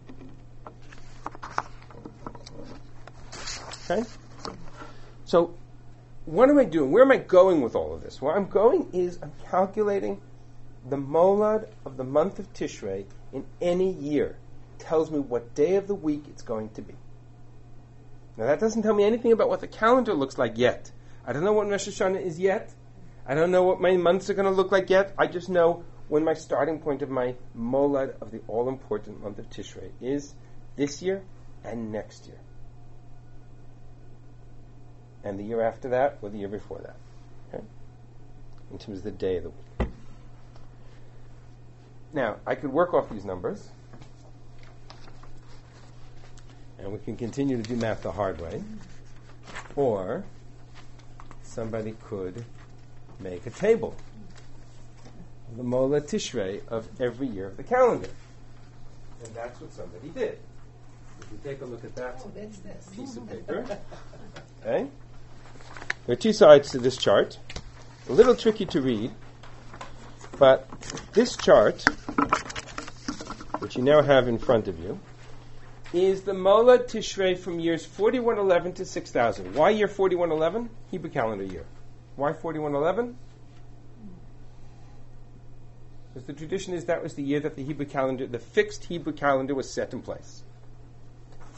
Okay? So, what am I doing? Where am I going with all of this? Where I'm going is I'm calculating the Molad of the month of Tishrei in any year. It tells me what day of the week it's going to be. Now that doesn't tell me anything about what the calendar looks like yet. I don't know what Rosh Hashanah is yet. I don't know what my months are going to look like yet. I just know when my starting point of my Molad of the all-important month of Tishrei is this year and next year. And the year after that, or the year before that. Okay? In terms of the day of the week. Now, I could work off these numbers. And we can continue to do math the hard way. Or somebody could make a table. The Molad Tishrei of every year of the calendar. And that's what somebody did. If you take a look at that That's this. piece of paper. Okay? There are 2 sides to this chart. A little tricky to read, but this chart, which you now have in front of you, is the Molad Tishrei from years 4111 to 6000. Why year 4111? Hebrew calendar year. Why 4111? Because the tradition is that was the year that the Hebrew calendar, the fixed Hebrew calendar, was set in place.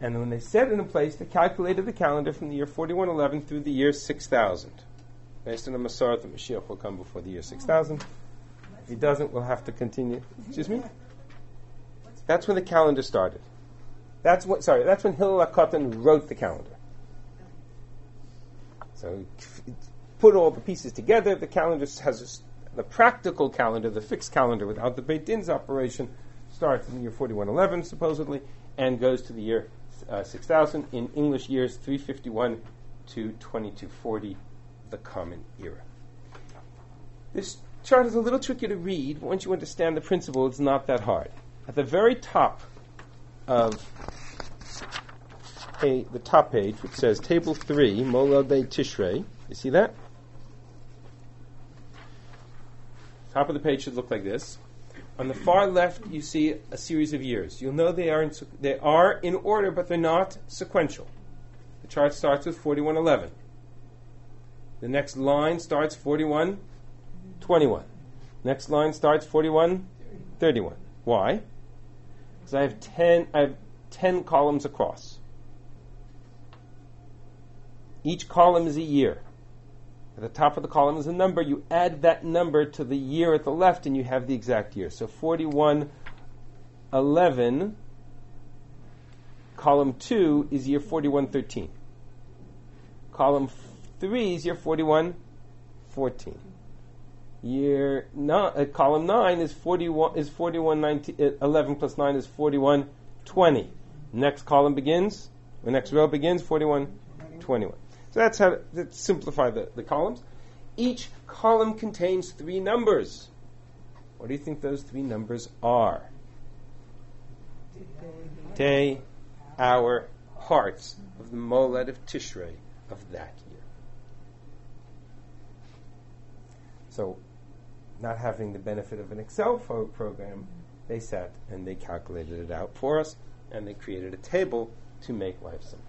And when they set it in place, they calculated the calendar from the year 4111 through the year 6000. Based on the Masorah, the Mashiach will come before the year 6000. If he doesn't, we'll have to continue. Excuse me? That's when the calendar started. That's when Hillel HaKatan wrote the calendar. So put all the pieces together. The calendar has the practical calendar, the fixed calendar without the Beit Din's operation, starts in the year 4111 supposedly and goes to the year 6000 in English years 351 to 2240, the Common Era. This chart is a little tricky to read, but once you understand the principle, it's not that hard. At the very top of the top page, which says Table 3, Moladei Tishrei, you see that? Top of the page should look like this. On the far left, you see a series of years. You'll know they are in order, but they're not sequential. The chart starts with 4111. The next line starts 4121. Next line starts 4131. Why? Because I have 10 columns across. Each column is a year. At the top of the column is a number. You add that number to the year at the left and you have the exact year. So 4111, column 2 is year 4113. Column 3 is year 4114. Column 9 is 11 plus 9 is 4120. Next column begins, the next row begins 4121. So that's how to simplify the columns. Each column contains 3 numbers. What do you think those 3 numbers are? Day, hour, parts of the Molad of Tishrei of that year. So, not having the benefit of an Excel program, they sat and they calculated it out for us, and they created a table to make life simple.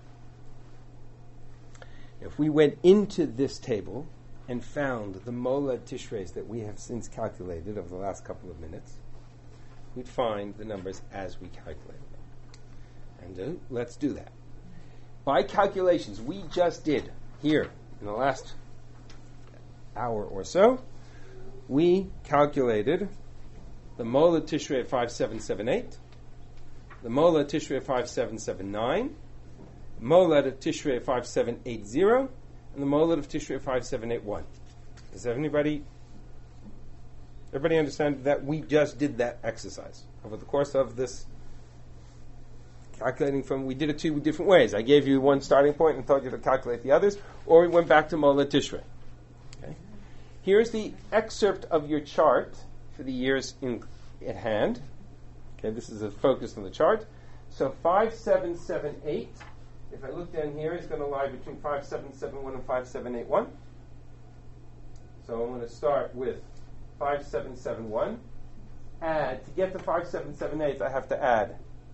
If we went into this table and found the Molad Tishreis that we have since calculated over the last couple of minutes, we'd find the numbers as we calculated them. And let's do that. By calculations we just did here in the last hour or so, we calculated the Molad Tishrei 5778, the Molad Tishrei 5779, Molad of Tishrei 5780, and the Molad of Tishrei 5781. Does everybody understand that we just did that exercise over the course of this calculating we did it 2 different ways. I gave you one starting point and told you to calculate the others, or we went back to Molad Tishrei. Okay. Here's the excerpt of your chart for the years at hand. Okay, this is a focus on the chart. So 5778. If I look down here, it's going to lie between 5771 and 5781. So I'm going to start with 5771. To get to 5778, I have to add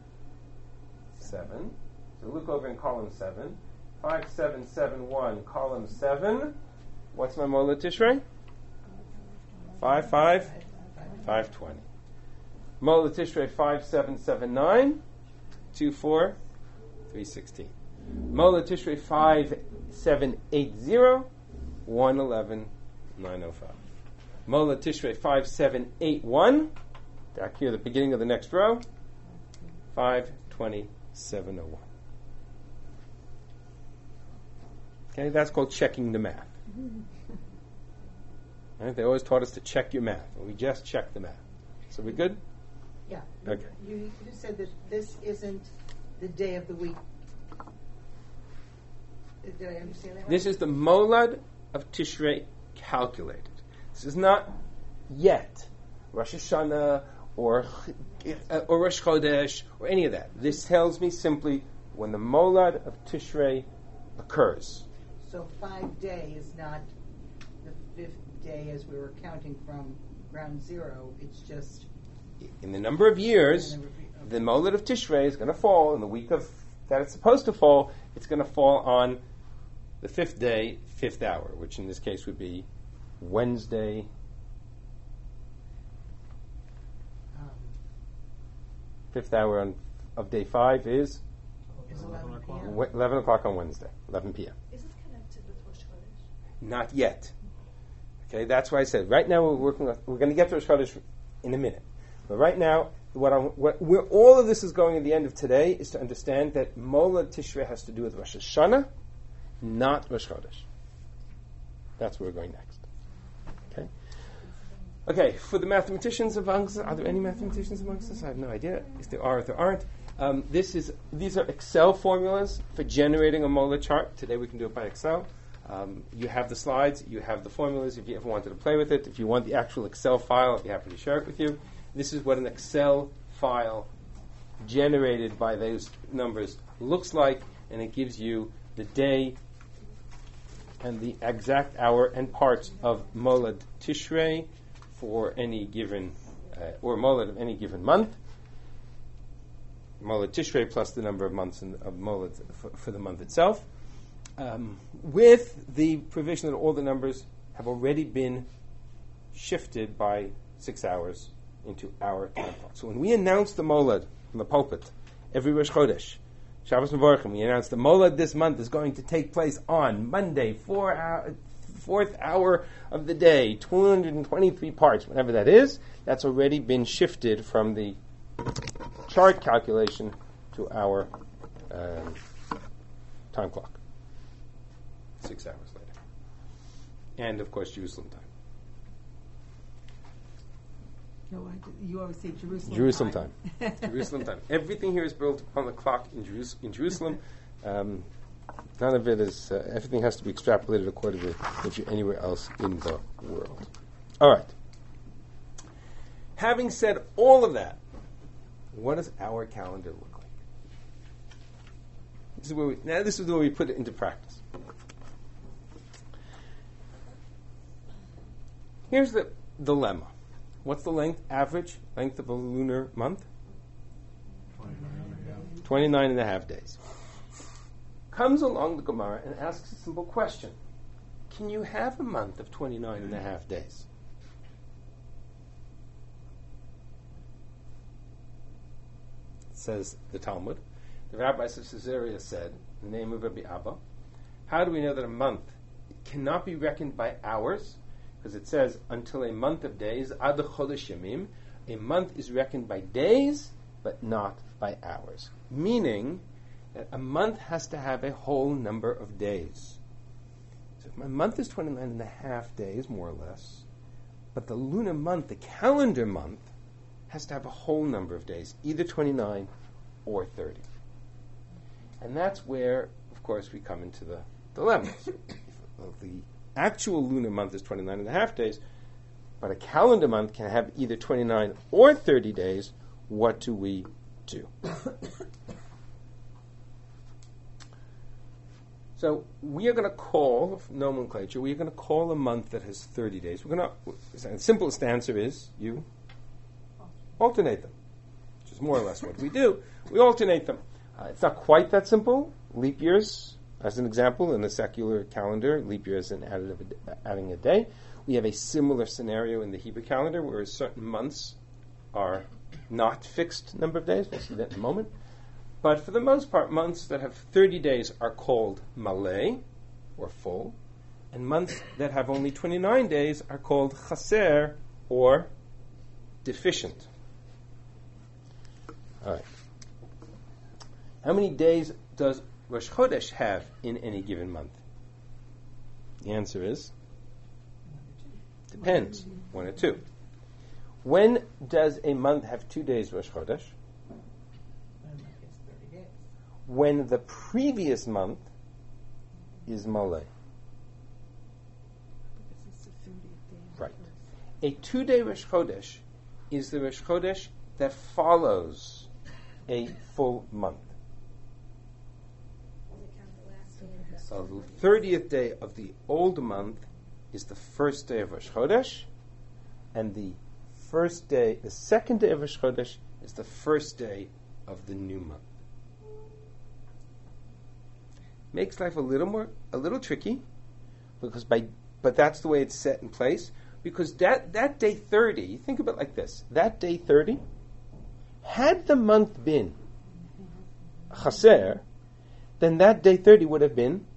7. So look over in column 7. 5771, column 7. What's my Molad Tishrei? 520. Molad Tishrei 5779, 316. Molad Tishrei 5780, 905. Molad Tishrei 5781, back here at the beginning of the next row, 52701. Okay, that's called checking the math. Right? They always taught us to check your math. We just checked the math. So we good? Yeah. Okay. You said that this isn't the day of the week. Did I understand that right? This is the Molad of Tishrei calculated. This is not yet Rosh Hashanah or Rosh Chodesh or any of that. This tells me simply when the Molad of Tishrei occurs. So 5 day is not the 5th day as we were counting from ground zero. It's just in the number of years, the Molad of Tishrei is going to fall in the week of that it's supposed to fall. It's going to fall on the 5th day, 5th hour, which in this case would be Wednesday. 5th hour of day 5 is Is 11 p.m. 11 o'clock on Wednesday, 11 p.m. Is it connected with Rosh Chodesh? Not yet. Okay, that's why I said right now we're going to get to Rosh Chodesh in a minute. But right now, where all of this is going at the end of today is to understand that Molad Tishrei has to do with Rosh Hashanah, not Rosh Chodesh. That's where we're going next. Okay. Okay. For the mathematicians amongst us, are there any mathematicians amongst us? I have no idea. If there are, if there aren't, these are Excel formulas for generating a Molad chart. Today we can do it by Excel. You have the slides, you have the formulas. If you ever wanted to play with it, if you want the actual Excel file, I'd be happy to share it with you. This is what an Excel file generated by those numbers looks like, and it gives you the day and the exact hour and parts of Molad Tishrei for any given, or Molad of any given month. Molad Tishrei plus the number of months of Molad for the month itself, with the provision that all the numbers have already been shifted by 6 hours into our time clock. So when we announce the Molad from the pulpit every Rosh Chodesh, Shabbos Mevorachim, we announce the Molad this month is going to take place on Monday, 4th hour of the day, 223 parts, whatever that is, that's already been shifted from the chart calculation to our time clock. 6 hours later. And, of course, Jerusalem time. No, you always say Jerusalem time. Jerusalem time. Everything here is built upon the clock in Jerusalem. None of it is, everything has to be extrapolated accordingly if you're anywhere else in the world. All right. Having said all of that, what does our calendar look like? This is where we put it into practice. Here's the dilemma. What's the average length of a lunar month? 29 and a half days. Comes along the Gemara and asks a simple question. Can you have a month of 29 and a half days? Says the Talmud. The rabbis of Caesarea said, in the name of Rabbi Abba, how do we know that a month cannot be reckoned by hours? Because it says, until a month of days, ad chodesh yamim, a month is reckoned by days, but not by hours. Meaning that a month has to have a whole number of days. So if my month is 29 and a half days, more or less, but the lunar month, the calendar month, has to have a whole number of days, either 29 or 30. And that's where, of course, we come into the dilemma. The actual lunar month is 29 and a half days, but a calendar month can have either 29 or 30 days. What do we do? So we are going to call, nomenclature, we are going to call a month that has 30 days. The simplest answer is you alternate them, which is more or less what we do. We alternate them. It's not quite that simple. Leap years, as an example, in the secular calendar, leap year is adding a day. We have a similar scenario in the Hebrew calendar, where certain months are not fixed number of days. We'll see that in a moment. But for the most part, months that have 30 days are called malay, or full, and months that have only 29 days are called chaser, or deficient. All right. How many days does Rosh Chodesh have in any given month? The answer is depends. 1 or 2. When does a month have 2 days Rosh Chodesh? When the previous month is Malay. Right. A 2-day Rosh Chodesh is the Rosh Chodesh that follows a full month. So the 30th day of the old month is the first day of Rosh Chodesh, and the second day of Rosh Chodesh is the first day of the new month. Makes life a little tricky, but that's the way it's set in place. Because that day 30, think of it like this: that day 30, had the month been chaser, then that day 30 would have been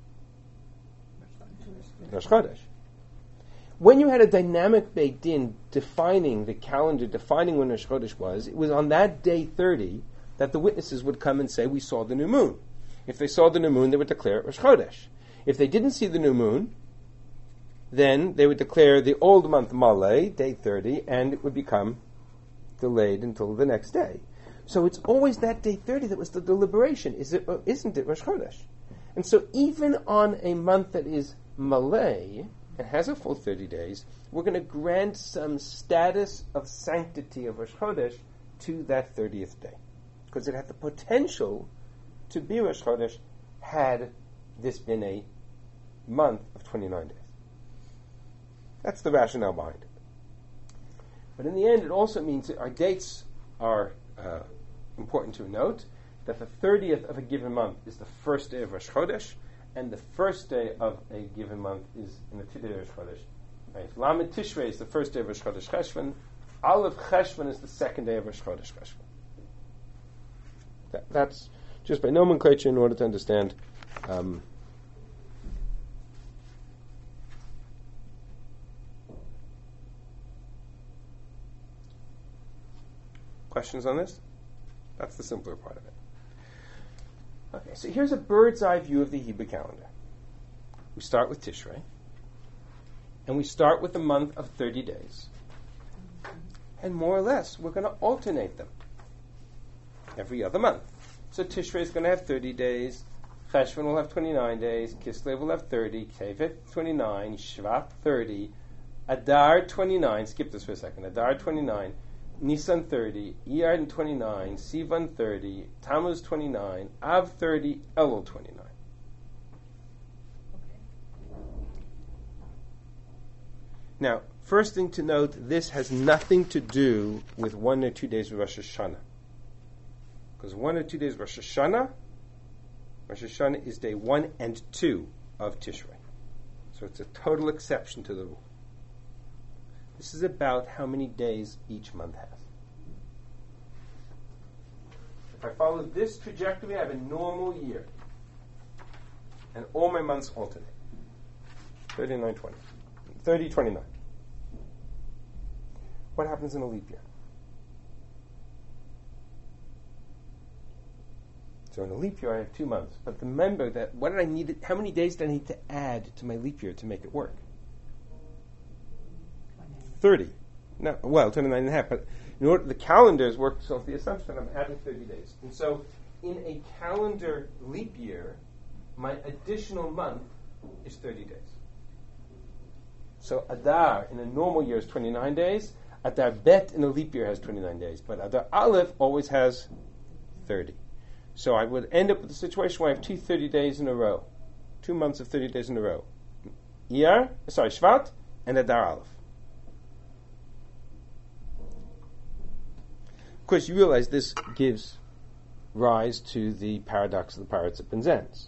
Rosh Chodesh. When you had a dynamic baked in defining the calendar, defining when Rosh Chodesh was, it was on that day 30 that the witnesses would come and say, we saw the new moon. If they saw the new moon, they would declare it Rosh Chodesh. If they didn't see the new moon, then they would declare the old month Malay, day 30, and it would become delayed until the next day. So it's always that day 30 that was the deliberation. Is it or isn't it Rosh Chodesh? And so even on a month that is Malay, and has a full 30 days, we're going to grant some status of sanctity of Rosh Chodesh to that 30th day. Because it had the potential to be Rosh Chodesh had this been a month of 29 days. That's the rationale behind it. But in the end, it also means that our dates are important to note, that the 30th of a given month is the first day of Rosh Chodesh, and the first day of a given month is in the Tidei Rosh Chodesh. Right? Lamed Tishrei is the first day of Rosh Chodesh Cheshvan. Aleph Cheshvan is the second day of Rosh Chodesh Cheshvan. That's just by nomenclature in order to understand. Questions on this? That's the simpler part of it. Okay, so here's a bird's eye view of the Hebrew calendar. We start with Tishrei, and we start with a month of 30 days. And more or less, we're going to alternate them every other month. So Tishrei is going to have 30 days, Cheshvan will have 29 days, Kislev will have 30, Tevet 29, Shvat 30, Adar 29, skip this for a second, Adar 29, Nisan 30, Iyar 29, Sivan 30, Tammuz 29, Av 30, Elul 29. Now, first thing to note, this has nothing to do with 1 or 2 days of Rosh Hashanah. Because 1 or 2 days of Rosh Hashanah is day 1 and 2 of Tishrei. So it's a total exception to the rule. This is about how many days each month has. If I follow this trajectory, I have a normal year. And all my months alternate. 30, 29. What happens in a leap year? So in a leap year, I have 2 months. But remember that how many days did I need to add to my leap year to make it work? 30. No, well, 29 and a half. But in order, the calendars work so with the assumption that I'm adding 30 days. And so in a calendar leap year, my additional month is 30 days. So Adar in a normal year is 29 days. Adar Bet in a leap year has 29 days. But Adar Aleph always has 30. So I would end up with a situation where I have 2 30 days in a row. 2 months of 30 days in a row. Shvat and Adar Aleph. Of course, you realize this gives rise to the paradox of the Paradzip and Zens.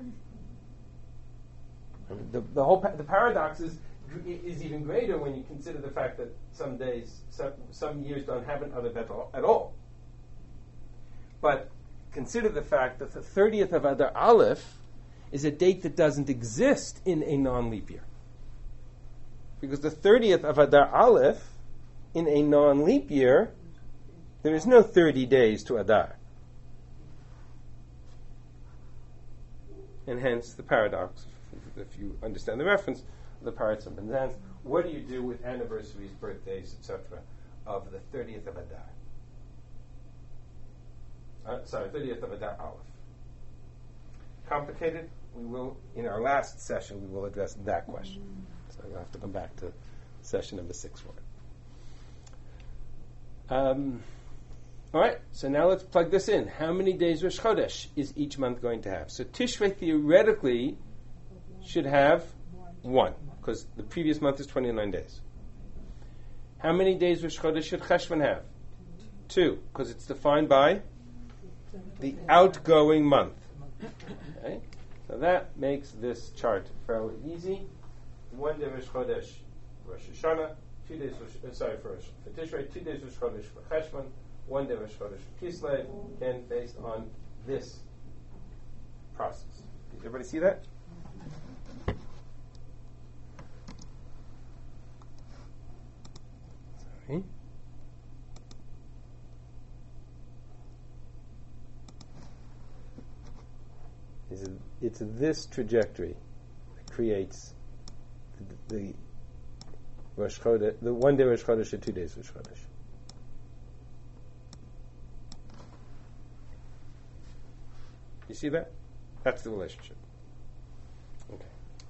The paradox is even greater when you consider the fact that some days, some years don't have an other bet at all. But consider the fact that the 30th of Adar Aleph is a date that doesn't exist in a non-leap year. Because the 30th of Adar Aleph in a non-leap year, there is no 30 days to Adar. And hence the paradox, if you understand the reference, the Paradzip and Zens, what do you do with anniversaries, birthdays, etc., of the 30th of Adar? 30th of Adar Aleph. Complicated? We will, in our last session, we will address that question. So you'll have to come back to session number 6 for it. All right, so now let's plug this in. How many days Rosh Chodesh is each month going to have? So Tishrei theoretically should have 1, because the previous month is 29 days. How many days Rosh Chodesh should Cheshvan have? 2, because it's defined by the outgoing month. Okay? So that makes this chart fairly easy. 1 day Rosh Chodesh, Rosh Hashanah, 2 days for Tishrei, 2 days Rosh Chodesh for Cheshvan, 1 day Rosh Chodesh for Kislev, and based on this process. Did everybody see that? Sorry. It's this trajectory that creates the Rosh Chodesh, the 1 day Rosh Chodesh or 2 days Rosh Chodesh. You see that? That's the relationship. Okay.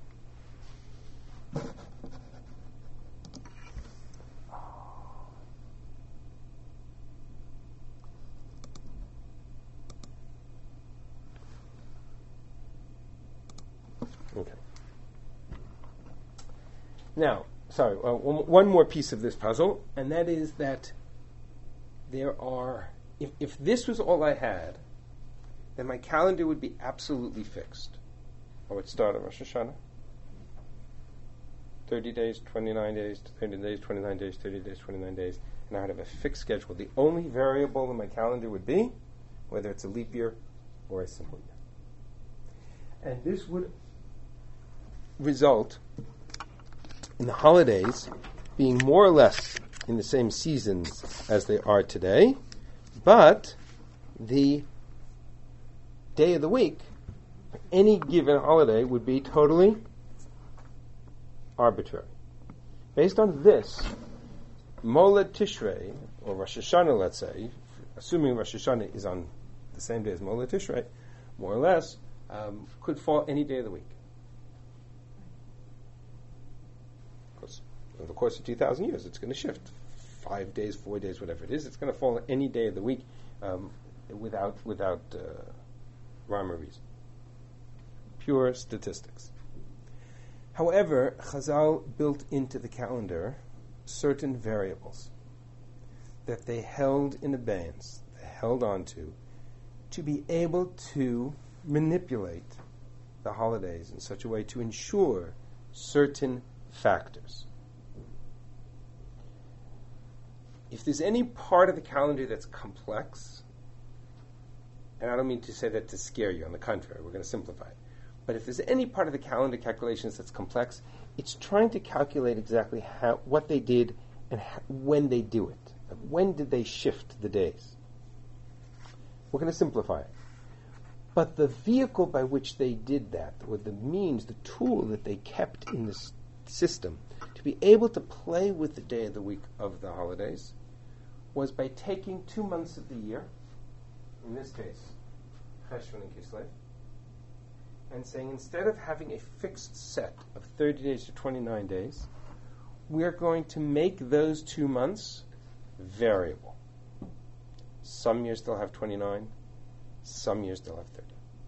Okay. Now, sorry, one more piece of this puzzle, and that is that there are, if this was all I had, then my calendar would be absolutely fixed. I would start on Rosh Hashanah, 30 days, 29 days, 30 days, 29 days, 30 days, 29 days, and I would have a fixed schedule. The only variable in my calendar would be whether it's a leap year or a simple year. And this would result in the holidays being more or less in the same seasons as they are today, but the day of the week for any given holiday would be totally arbitrary. Based on this, Moled Tishrei, or Rosh Hashanah, let's say, assuming Rosh Hashanah is on the same day as Moled Tishrei, more or less, could fall any day of the week. Because over the course of 2,000 years, it's going to shift. 5 days, 4 days, whatever it is, it's going to fall any day of the week without rhyme or reason. Pure statistics. However, Chazal built into the calendar certain variables that they held in abeyance, they held on to be able to manipulate the holidays in such a way to ensure certain factors. If there's any part of the calendar that's complex, and I don't mean to say that to scare you, on the contrary, we're going to simplify it. But if there's any part of the calendar calculations that's complex, it's trying to calculate exactly what they did and when they do it. When did they shift the days? We're going to simplify it. But the vehicle by which they did that, or the means, the tool that they kept in this system to be able to play with the day of the week of the holidays, was by taking 2 months of the year, in this case, Cheshvan and Kislev, and saying instead of having a fixed set of 30 days to 29 days, we are going to make those 2 months variable. Some years they'll have 29, some years they'll have 30.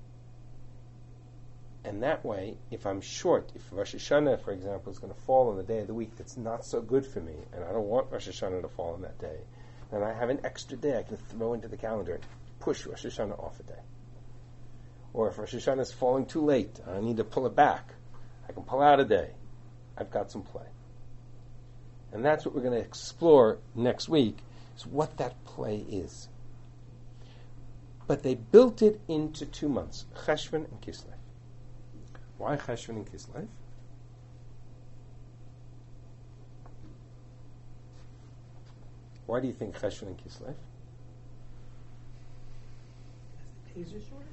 And that way, if I'm short, if Rosh Hashanah, for example, is going to fall on the day of the week that's not so good for me, and I don't want Rosh Hashanah to fall on that day, then I have an extra day I can throw into the calendar and push Rosh Hashanah off a day. Or if Rosh Hashanah is falling too late, I need to pull it back, I can pull out a day. I've got some play. And that's what we're going to explore next week, is what that play is. But they built it into 2 months, Cheshvan and Kislev. Why Cheshvan and Kislev? Why do you think Cheshvan and Kislev? Days are shorter?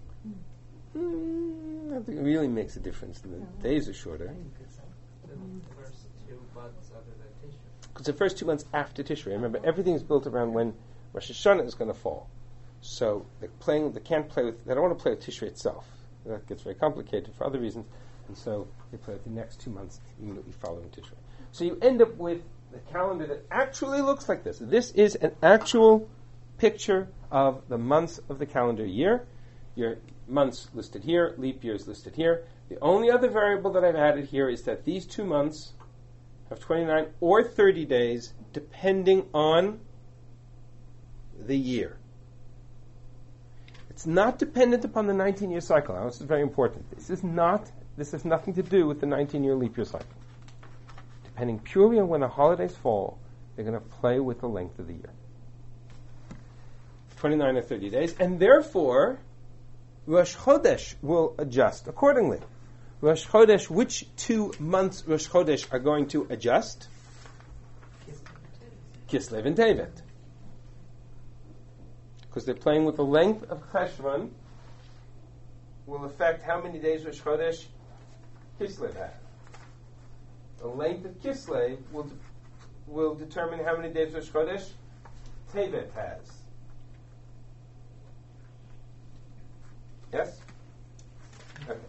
I don't think it really makes a difference. The days are shorter. The first 2 months other than Tishrei. Because the first 2 months after Tishrei, remember, everything is built around when Rosh Hashanah is going to fall. So they can't play with. They don't want to play with Tishrei itself. That gets very complicated for other reasons, and so they play with the next 2 months immediately following Tishrei. So you end up with the calendar that actually looks like this. This is an actual picture of the months of the calendar year. Your months listed here, leap years listed here. The only other variable that I've added here is that these 2 months have 29 or 30 days, depending on the year. It's not dependent upon the 19-year cycle. Now, this is very important. This has nothing to do with the 19-year leap year cycle. Depending purely on when the holidays fall, they're going to play with the length of the year. 29 or 30 days, and therefore, Rosh Chodesh will adjust accordingly. Rosh Chodesh, which 2 months Rosh Chodesh are going to adjust? Kislev and Tevet. Because they're playing with the length of Cheshvan will affect how many days Rosh Chodesh Kislev has. The length of Kislev will determine how many days Rosh Chodesh Tevet has. Yes? Okay.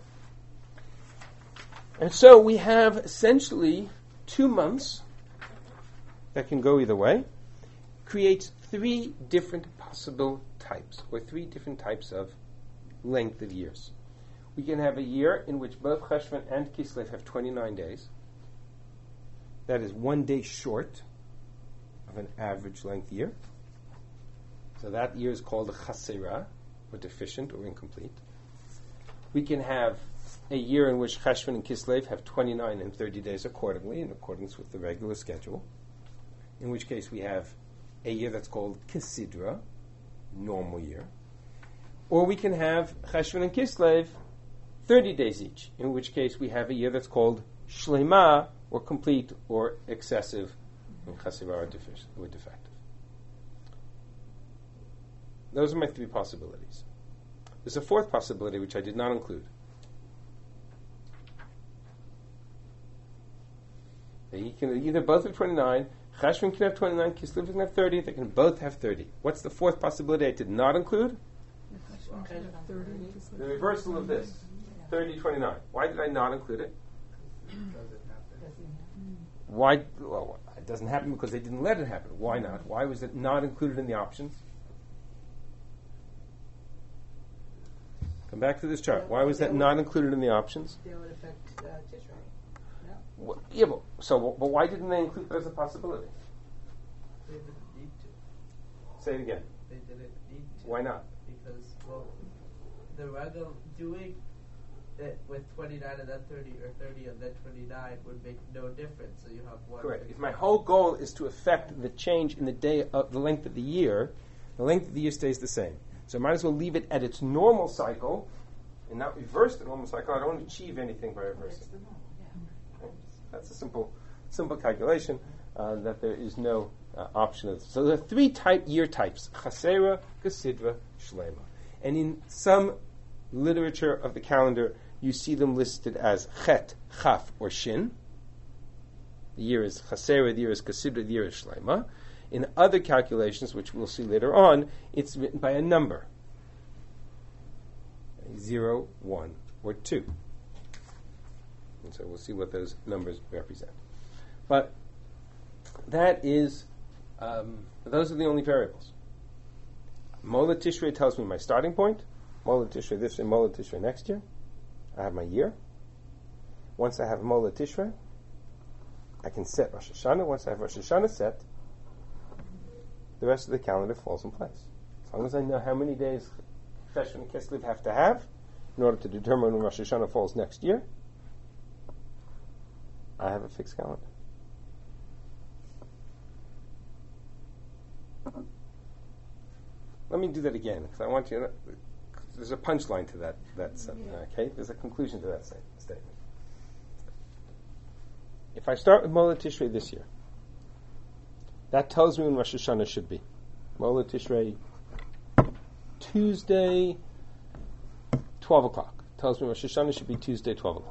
And so we have essentially 2 months that can go either way. Creates 3 different possible types, or 3 different types of length of years. We can have a year in which both Cheshvan and Kislev have 29 days. That is 1 day short of an average length year. So that year is called a chasera, or deficient, or incomplete. We can have a year in which Cheshvan and Kislev have 29 and 30 days accordingly, in accordance with the regular schedule, in which case we have a year that's called Kesidra, normal year. Or we can have Cheshvan and Kislev 30 days each, in which case we have a year that's called Shlema, or complete, or excessive, and Chasera, or defective. Those are my 3 possibilities. There's a 4th possibility which I did not include. They can either both have 29, Cheshvan can have 29, Kislev can have 30, they can both have 30. What's the 4th possibility I did not include? The reversal of this, 30-29. Why did I not include it? Why? Well, it doesn't happen because they didn't let it happen. Why not? Why was it not included in the options? Come back to this chart. Why was that not included in the options? That would affect Tishrei. No? But why didn't they include it as a possibility? They didn't need to. Say it again. They didn't need to. Why not? Because, the regular doing it with 29 and then 30, or 30 and then 29 would make no difference. So you have one. Correct. If my whole goal is to affect the change in the day of the length of the year stays the same. So I might as well leave it at its normal cycle and not reverse the normal cycle. I don't achieve anything by reversing. That's the normal, yeah. Okay? That's a simple calculation that there is no option of. So there are 3 year types: Chasera, Kesidra, Shlema. And in some literature of the calendar, you see them listed as Chet, Chaf, or Shin. The year is Chasera, the year is Kesidra, the year is Shlema. In other calculations, which we'll see later on, it's written by a number. 0, 1, or 2. And so we'll see what those numbers represent. But that is, those are the only variables. Mola Tishrei tells me my starting point. Mola Tishrei this year, Mola Tishrei next year. I have my year. Once I have Mola Tishrei, I can set Rosh Hashanah. Once I have Rosh Hashanah set, the rest of the calendar falls in place. As long as I know how many days Cheshvan and Kislev have to have in order to determine when Rosh Hashanah falls next year, I have a fixed calendar. Let me do that again, because I want you to. There's a punchline to that sentence. Okay, there's a conclusion to that statement. If I start with Mola Tishrei this year, that tells me when Rosh Hashanah should be. Mola Tishrei, Tuesday, 12 o'clock. Tells me Rosh Hashanah should be Tuesday, 12 o'clock.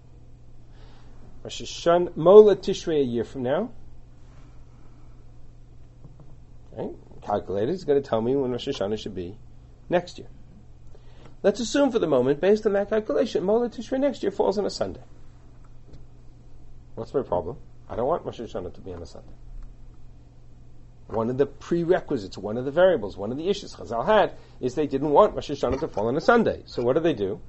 Rosh Hashanah, Mola Tishrei a year from now. Okay, calculator is going to tell me when Rosh Hashanah should be next year. Let's assume for the moment, based on that calculation, Mola Tishrei next year falls on a Sunday. What's my problem? I don't want Rosh Hashanah to be on a Sunday. One of the prerequisites, one of the variables, one of the issues Chazal had is they didn't want Rosh Hashanah to fall on a Sunday. So what do?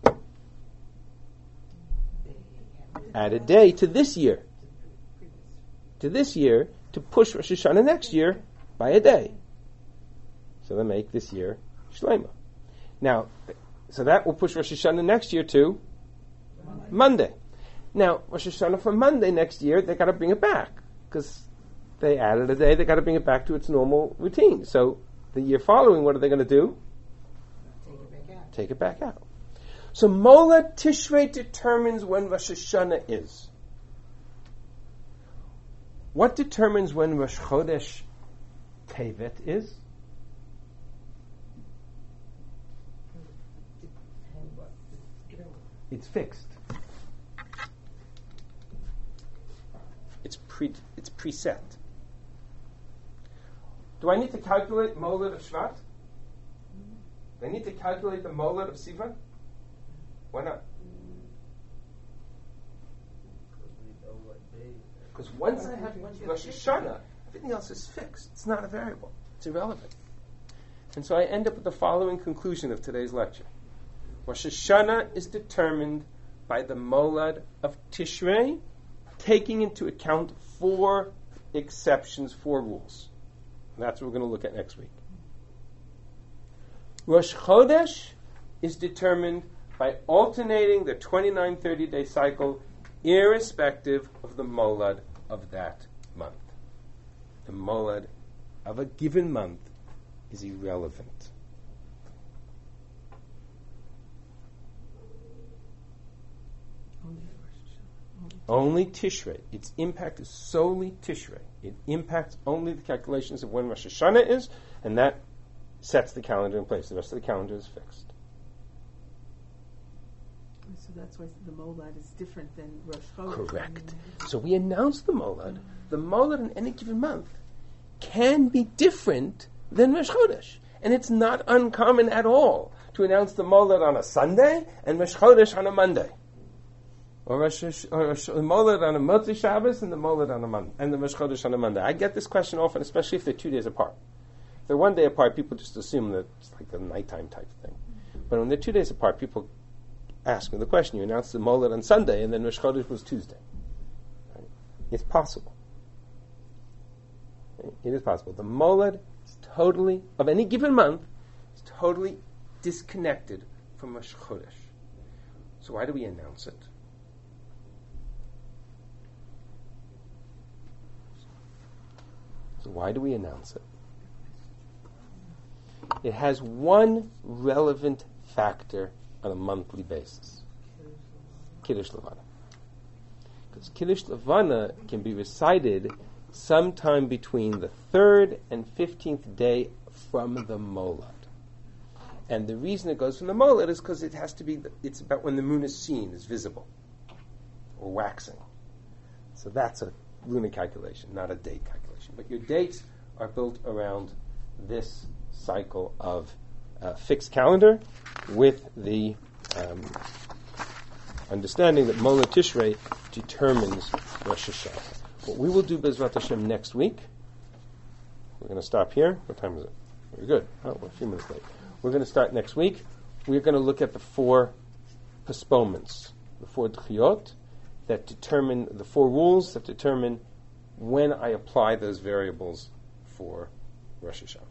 Add a day to this year. To this year, to push Rosh Hashanah next year by a day. So they make this year Shlema. Now, so that will push Rosh Hashanah next year to Monday. Now, Rosh Hashanah for Monday next year, they got to bring it back because they added a day. They got to bring it back to its normal routine. So the year following, what are they going to do? Take it back out. take it back out. So Molad Tishrei determines when Rosh Hashanah is. What determines when Rosh Chodesh Tevet is? It's fixed. It's preset. Do I need to calculate Molad of Shvat? Do I need to calculate the Molad of Sivan? Why not? Because once I have Rosh Hashanah, everything else is fixed. It's not a variable. It's irrelevant. And so I end up with the following conclusion of today's lecture. Rosh Hashanah is determined by the Molad of Tishrei, taking into account 4 exceptions, 4 rules. And that's what we're going to look at next week. Rosh Chodesh is determined by alternating the 29 30-day cycle irrespective of the Molad of that month. The Molad of a given month is irrelevant. Only Tishrei. Its impact is solely Tishrei. It impacts only the calculations of when Rosh Hashanah is, and that sets the calendar in place. The rest of the calendar is fixed. So that's why the Molad is different than Rosh Chodesh. Correct. So we announce the Molad. The Molad in any given month can be different than Rosh Chodesh. And it's not uncommon at all to announce the Molad on a Sunday and Rosh Chodesh on a Monday. Or Molad on a Motzi Shabbos and the Molad on a Monday, and the Rosh Chodesh on a Monday. I get this question often, especially if they're 2 days apart. If they're 1 day apart, people just assume that it's like a nighttime type thing. But when they're 2 days apart, people ask me the question, you announced the Molad on Sunday and then Rosh Chodesh was Tuesday. Right? It's possible. Right? It is possible. The Molad is totally, of any given month, is totally disconnected from Rosh Chodesh. So why do we announce it? So why do we announce it? It has one relevant factor on a monthly basis. Kiddush Levana. Because Kiddush Levana can be recited sometime between the 3rd and 15th day from the Molad. And the reason it goes from the Molad is because it has to be, it's about when the moon is seen, is visible, or waxing. So that's a lunar calculation, not a date calculation. But your dates are built around this cycle of fixed calendar with the understanding that Molad Tishrei determines Rosh Hashanah. What we will do Bezrat Hashem next week, we're going to stop here. What time is it? We're good. Oh, we're a few minutes late. We're going to start next week. We're going to look at the 4 postponements, the 4 d'chiyot, that determine, the 4 rules that determine when I apply those variables for Rosh Hashanah.